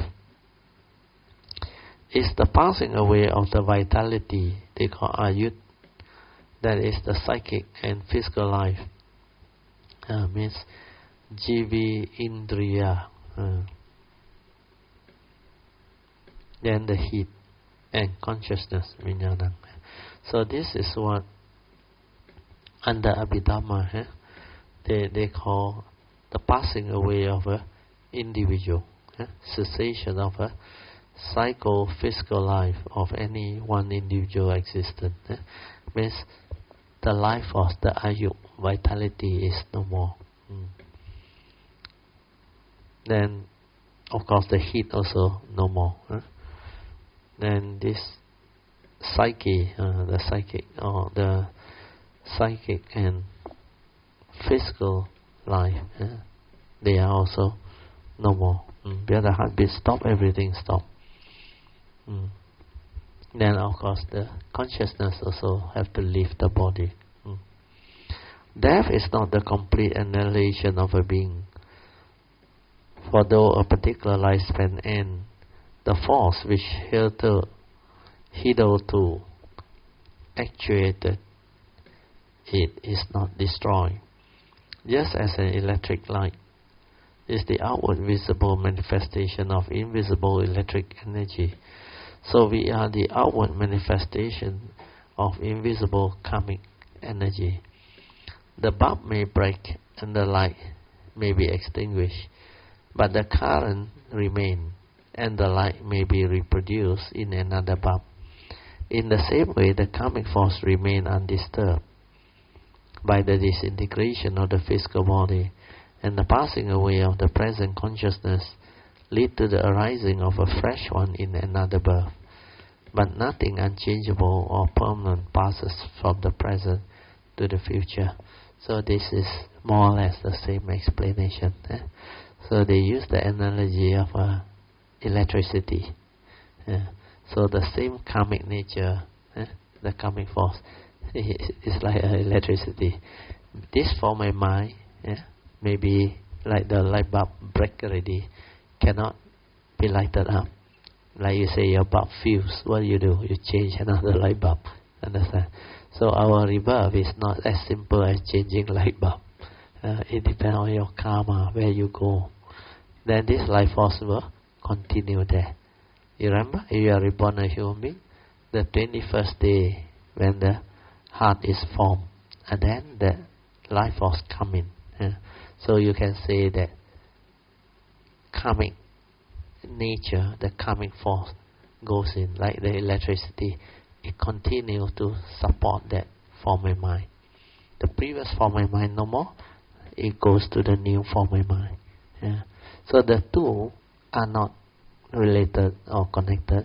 It's the passing away of the vitality they call ayut, that is the psychic and physical life. Uh, means jivi indriya. Uh, then the heat and consciousness, vijnana. So this is what under Abhidhamma eh, they they call the passing away of a individual, eh, cessation of a psycho-physical life of any one individual existence. Eh, means the life force, the ayu, vitality is no more. Mm. Then, of course, the heat also no more. Eh? Then this psyche, uh, the psychic, or the psychic and physical life, uh, they are also no more. Mm. The other heartbeat stop, everything stop. Mm. Then of course the consciousness also have to leave the body. Mm. Death is not the complete annihilation of a being. For though a particular lifespan ends, the force which hitherto, hitherto actuated it is not destroyed. Just as an electric light is the outward visible manifestation of invisible electric energy, so we are the outward manifestation of invisible karmic energy. The bulb may break and the light may be extinguished, but the current remains and the light may be reproduced in another bulb. In the same way, the karmic force remains undisturbed by the disintegration of the physical body, and the passing away of the present consciousness lead to the arising of a fresh one in another birth. But nothing unchangeable or permanent passes from the present to the future. So this is more or less the same explanation. Eh? So they use the analogy of uh, electricity. Eh? So the same karmic nature, eh? the karmic force, is like uh, electricity. This form of mind, eh? maybe like the light bulb break already, cannot be lighted up. Like you say, your bulb fuse. What do you do? You change another light bulb. Understand? So our rebirth is not as simple as changing light bulb. Uh, it depends on your karma, where you go. Then this life force will continue there. You remember, if you are reborn a human being, the twenty-first day when the heart is formed, and then the life force come in. Uh, so you can say that karmic nature, the karmic force goes in, like the electricity, it continues to support that form of mind. The previous form of mind no more, it goes to the new form of mind. Yeah. So the two are not related or connected,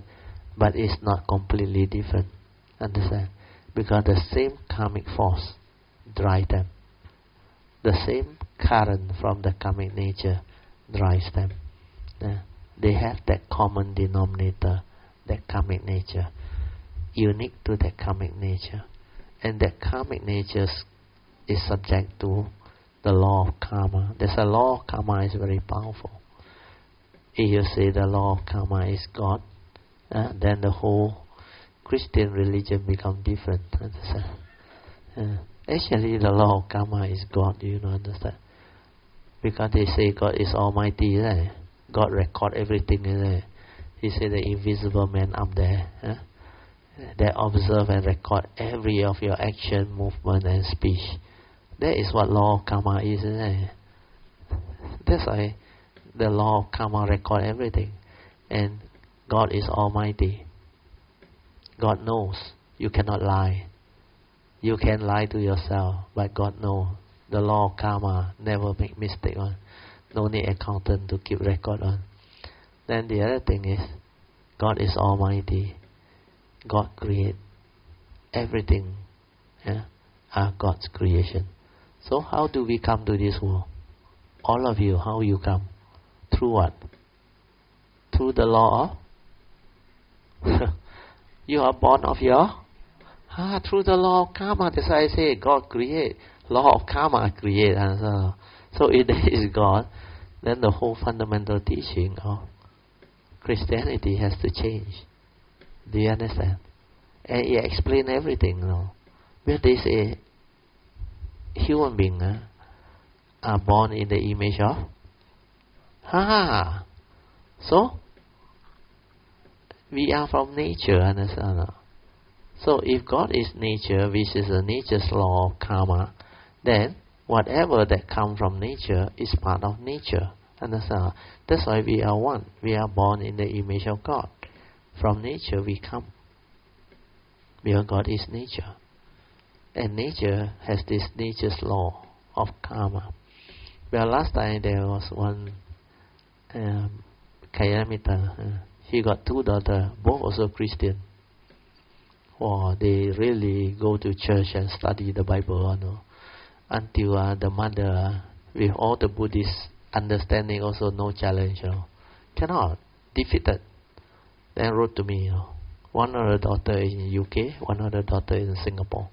but it's not completely different. Understand? Because the same karmic force drives them. The same current from the karmic nature drives them. Uh, they have that common denominator, that karmic nature, unique to that karmic nature. And that karmic nature is subject to the law of karma. There's a law of karma is very powerful. If you say the law of karma is God, uh, then the whole Christian religion becomes different. Understand? Uh, actually, the law of karma is God. You know, understand? Because they say God is Almighty, right? God record everything, right? He said the invisible man up there, huh? They observe and record every of your action, movement, and speech. That is what law of karma is, isn't it? That's why the law of karma record everything. And God is Almighty. God knows. You cannot lie. You can lie to yourself, but God knows. The law of karma never make mistake on. No need accountant to keep record on. Then the other thing is, God is Almighty. God create everything. Yeah, are God's creation. So how do we come to this world? All of you, how you come? Through what? Through the law of? You are born of your? Ah, through the law of karma. That's why I say God create. Law of karma create. So, so if there is God, then the whole fundamental teaching of Christianity has to change. Do you understand? And it explains everything, you know. Where they say human beings uh, are born in the image of? Ha! So, we are from nature, understand? So, if God is nature, which is the nature's law of karma, then whatever that comes from nature is part of nature. Understand? That's why we are one. We are born in the image of God. From nature we come. Because God is nature. And nature has this nature's law of karma. Well, last time there was one um, Kayamita. Uh, he got two daughters, both also Christian. Oh, they really go to church and study the Bible, you know, until uh, the mother, with all the Buddhist understanding, also no challenge, you know, cannot, defeated. Then wrote to me, you know, one of the daughter is in U K, one of the daughter is in Singapore.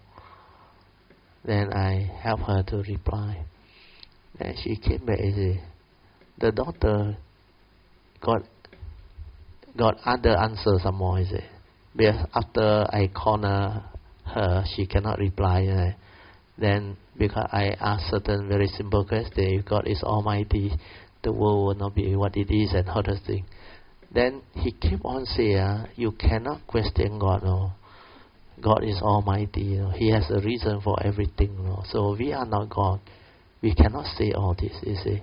Then I helped her to reply. Then she came back and said, the daughter got got other answers some more, is it? Because after I corner her, she cannot reply. Right? Then because I asked certain very simple questions, if God is Almighty, the world will not be what it is and other things. Then he kept on saying, uh, you cannot question God. No? God is Almighty. You know? He has a reason for everything. You know? So we are not God. We cannot say all this. You see,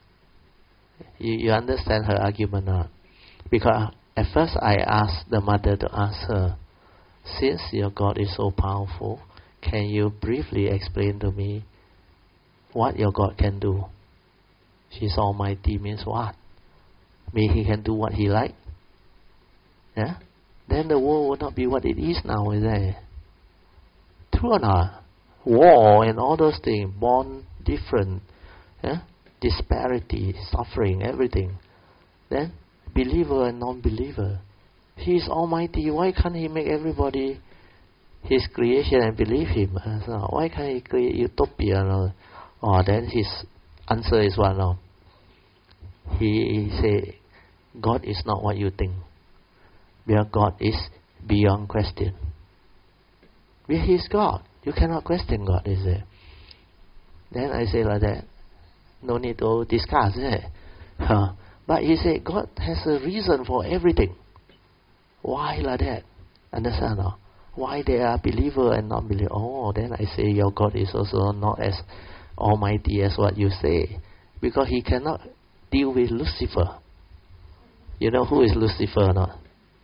you, you understand her argument now? Because at first I asked the mother to ask her, since your God is so powerful, can you briefly explain to me what your God can do? She's Almighty means what? Mean he can do what he like? Yeah? Then the world will not be what it is now, is it? True or not? War and all those things, born different, yeah? Disparity, suffering, everything. Then believer and non-believer. He is Almighty. Why can't he make everybody his creation and believe him? So why can't he create utopia? No? Oh, then his answer is what? No? He, he say, God is not what you think. Because God is beyond question. Because he is God. You cannot question God, is it? Then I say like that. No need to discuss, is it? Huh. But he said God has a reason for everything. Why like that? Understand? No? Why they are believer and non-believer? Oh, then I say your God is also not as almighty as what you say. Because he cannot deal with Lucifer. You know who is Lucifer or not?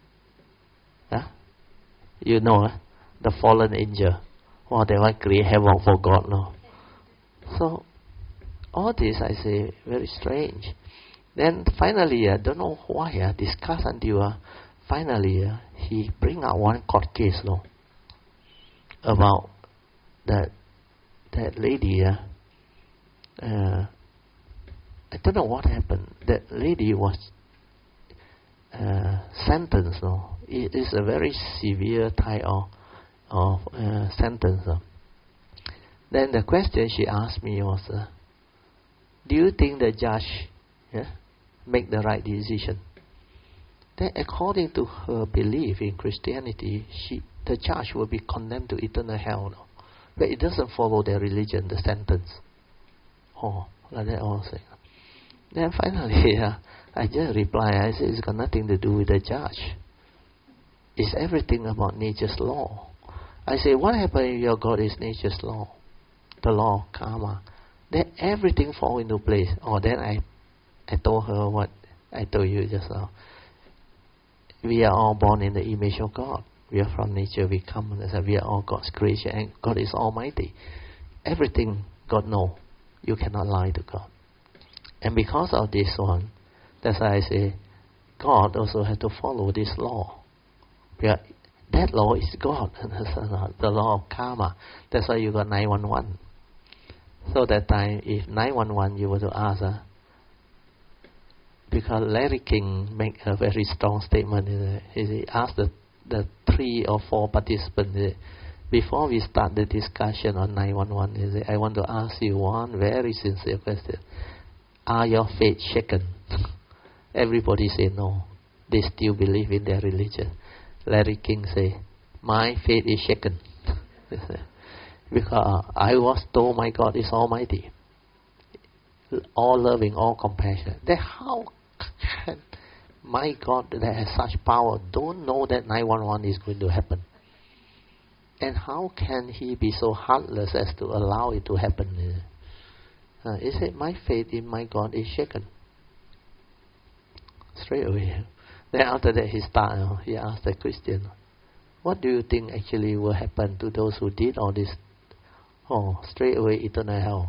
Huh? You know, huh? The fallen angel. Oh, they want to create heaven for God, no? So, all this I say, very strange. Then finally, I uh, don't know why, I uh, discuss until uh, finally, uh, he bring out one court case law about that that lady. Uh, uh, I don't know what happened. That lady was uh, sentenced. No, it is a very severe type of of uh, sentence. No? Then the question she asked me was, uh, "Do you think the judge yeah, make the right decision?" Then, according to her belief in Christianity, she the judge will be condemned to eternal hell. No? But it doesn't follow their religion, the sentence. Oh, like that also. Then finally, uh, I just reply. I said, it's got nothing to do with the judge. It's everything about nature's law. I say, what happened if your God is nature's law? The law of karma. Then everything fall into place. Oh, then I, I told her what I told you just now. We are all born in the image of God. We are from nature. We come. We are all God's creation, and God is Almighty. Everything God knows. You cannot lie to God. And because of this one, that's why I say, God also has to follow this law. Yeah, that law is God, the law of karma. That's why you got nine one one. So that time, if nine one one, you were to ask, uh, because Larry King make a very strong statement. Uh, he asked the, the three or four participants, uh, before we start the discussion on nine one one, he said, I want to ask you one very sincere question. Are your faith shaken? Everybody say no. They still believe in their religion. Larry King say, my faith is shaken. Because I was told my God is Almighty. All loving, all compassionate. Then how can my God that has such power don't know that nine one one is going to happen? And how can he be so heartless as to allow it to happen? Uh, he said, my faith in my God is shaken. Straight away. Then after that he started, he asked the Christian, what do you think actually will happen to those who did all this? Oh, straight away eternal hell.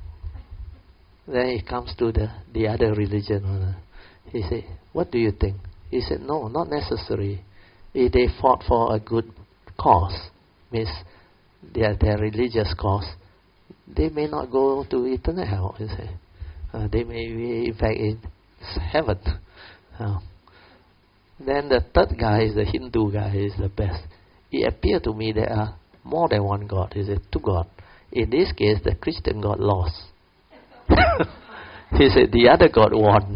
Then he comes to the, the other religion. He said, what do you think? He said, no, not necessary. If they fought for a good cause, means their, their religious cause, they may not go to eternal hell. You see. Uh, they may be, in fact, in heaven. Uh, then the third guy is the Hindu guy, is the best. It appeared to me there are more than one God. He said, two gods. In this case, the Christian God lost. He said, the other God won.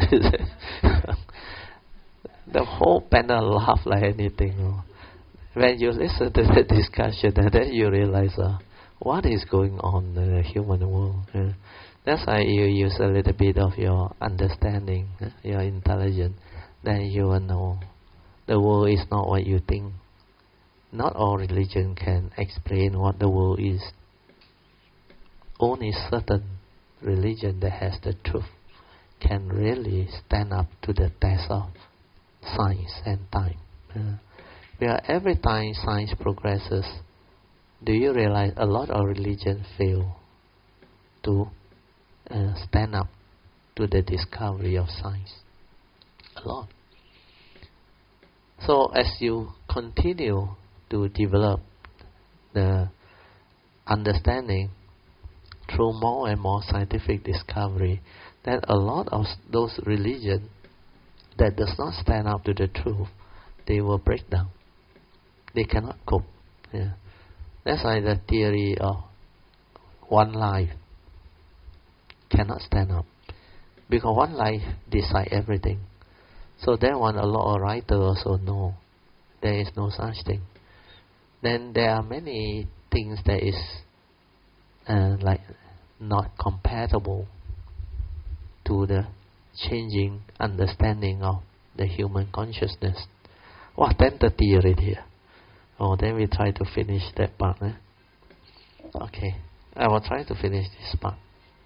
The whole panel laughed like anything. When you listen to the discussion, and then you realize uh, what is going on in the human world. Uh, that's why you use a little bit of your understanding, uh, your intelligence. Then you will know the world is not what you think. Not all religion can explain what the world is. Only certain religion that has the truth can really stand up to the test of science and time. Uh, where every time science progresses, do you realize a lot of religion fail to uh, stand up to the discovery of science? A lot. So as you continue to develop the understanding through more and more scientific discovery, then a lot of those religions that does not stand up to the truth, they will break down. They cannot cope. Yeah. That's why the theory of one life cannot stand up. Because one life decides everything. So that one, a lot of writers also know there is no such thing. Then there are many things that is uh, like not compatible to the changing understanding of the human consciousness. Wow, ten thirty already. Oh, then we try to finish that part. Eh? Okay, I will try to finish this part.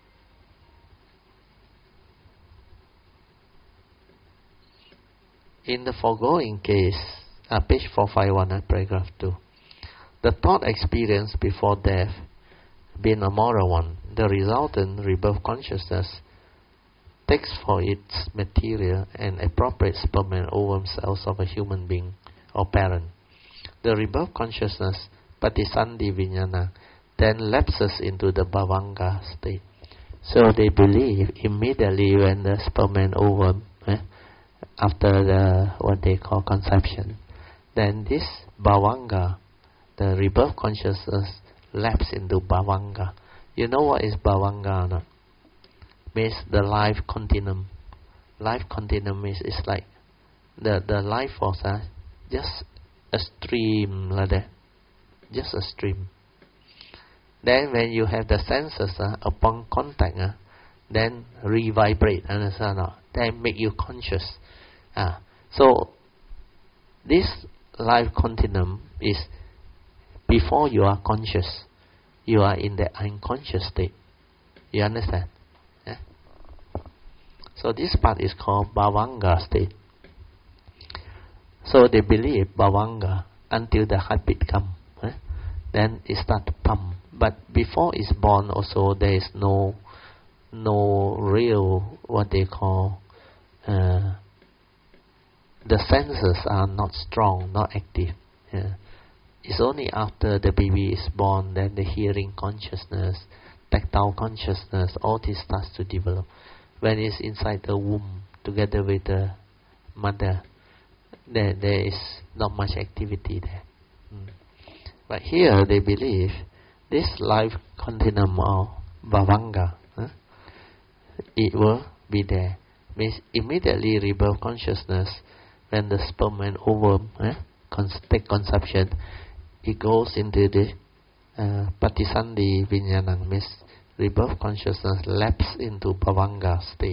In the foregoing case, uh, page four fifty-one, uh, paragraph two, the thought experience before death being a moral one, the resultant rebirth consciousness takes for its material an appropriate sperm and ovum cells of a human being or parent. The rebirth consciousness, Patisandhi Vijnana, then lapses into the Bhavanga state. So they believe immediately when the sperm and ovum, eh, after the what they call conception, then this Bhavanga, the rebirth consciousness, lapses into Bhavanga. You know what is Bhavanga or not? Means the life continuum. Life continuum is, is like the, the life force, uh, just a stream like that. Just a stream. Then when you have the senses, uh, upon contact, uh, then re-vibrate, understand or not? Then make you conscious. Uh, so this life continuum is before you are conscious, you are in the unconscious state. You understand? Yeah? So this part is called Bhavanga state. So they believe Bhavanga until the heartbeat come. Eh? Then it start to pump. But before it's born also there is no no real what they call uh, the senses are not strong, not active. Yeah. It's only after the baby is born that the hearing consciousness, tactile consciousness, all this starts to develop. When it's inside the womb together with the mother, there, there is not much activity there. Mm. But here they believe this life continuum of Bhavanga, huh, it will be there. Means immediately rebirth consciousness, when the sperm and ovum eh, cons- take conception, it goes into the uh, Patisandhi Vijnana, means rebirth consciousness lapses into Bhavanga state.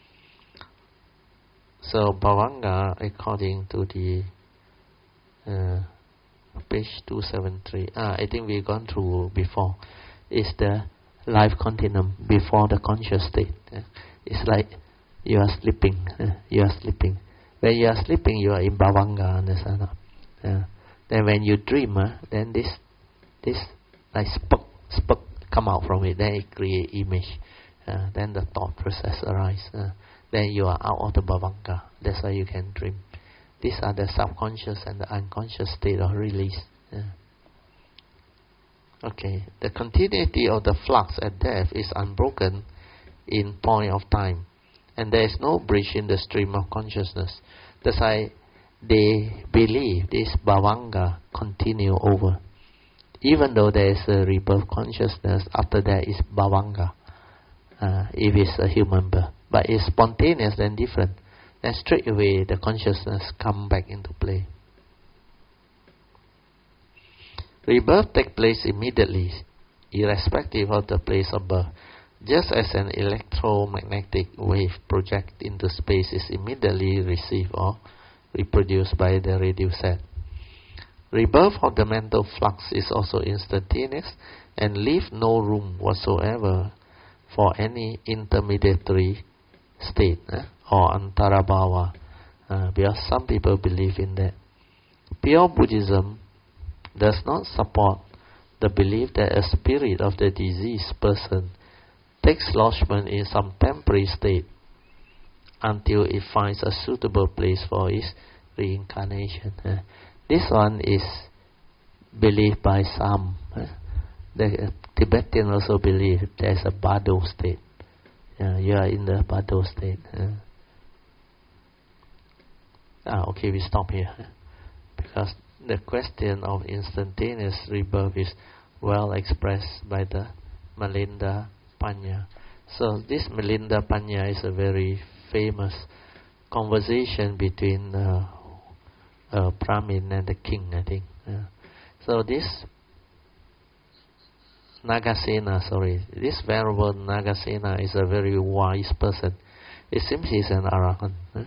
So Bhavanga, according to the uh, page two seventy-three, ah, I think we've gone through before, is the life continuum before the conscious state. Uh, it's like you are sleeping, uh, you are sleeping. When you are sleeping, you are in Bhavanga, understand? Uh, then when you dream, uh, then this this like spark, spark come out from it, then it create image. Uh, then the thought process arise. Uh, then you are out of the Bhavanga. That's why you can dream. These are the subconscious and the unconscious state of release. Yeah. Okay, the continuity of the flux at death is unbroken in point of time, and there is no breach in the stream of consciousness. That's why they believe this Bhavanga continue over. Even though there is a rebirth consciousness, after that is Bhavanga, uh, if it's a human birth. But it's spontaneous and different. Then straight away the consciousness come back into play. Rebirth takes place immediately, irrespective of the place of birth. Just as an electromagnetic wave projected into space is immediately received or reproduced by the radio set. Rebirth of the mental flux is also instantaneous and leaves no room whatsoever for any intermediary state eh, or antarabhava, uh, because some people believe in that. Pure Buddhism does not support the belief that a spirit of the deceased person takes lodgment in some temporary state until it finds a suitable place for its reincarnation. Uh, this one is believed by some. Uh, the Tibetan also believe there is a Bardo state. Uh, you are in the Bardo state. Uh. Ah, okay, we stop here. Uh, because the question of instantaneous rebirth is well expressed by the Milinda Panya. So this Milinda Panya is a very famous conversation between uh, uh, Brahmin and the king, I think. Uh, so this Nagasena, sorry, this venerable Nagasena is a very wise person. It seems he's an arahant. Huh?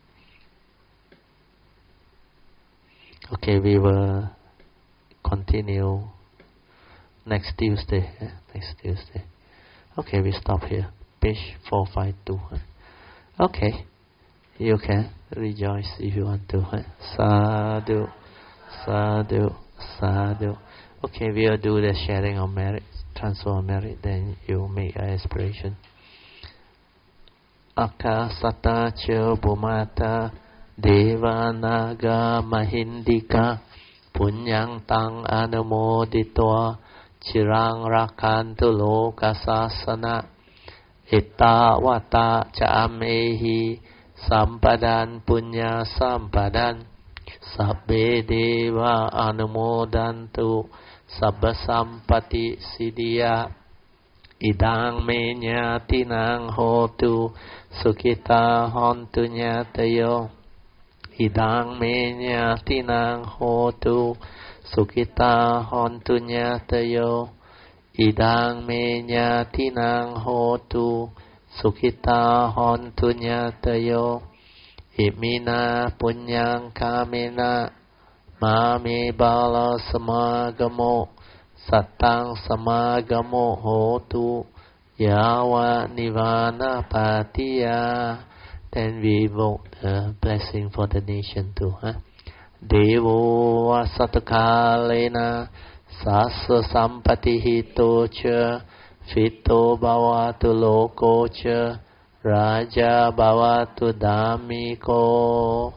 Okay, we will continue next Tuesday. Eh? Next Tuesday. Okay, we stop here. Page four five two. Eh? Okay, you can rejoice if you want to. Eh? Sadhu, sadhu, sadhu. Okay, we'll do the sharing of merit, transfer of merit, then you make an aspiration. akasata cha bhumata devanaga mahindika punyang tang anumoditwa chirang rakantu lokasasana ittavata ca amehi sampadan punya sampadan sabbe deva anumodantu sabba sampati siddhya idang me nyatinang hotu sukita hontu nyatayo idang me nyatinang hotu sukita hontu nyatayo idang me nyatinang hotu sukita hontu nyatayo imina punyang kamena mame bala samagamo satang samagamo hotu yawa nivana patiya. Then we invoke the blessing for the nation too. Huh? Devo asatakalena sasa sampati hito cha fito bhavatu loko cha raja bhavatu dhammiko.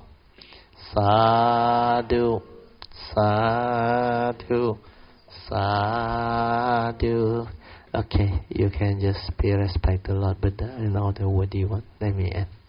Sadhu, sadhu, sadhu. Okay, you can just pay respect to Lord Buddha and all the word you want. Let me end.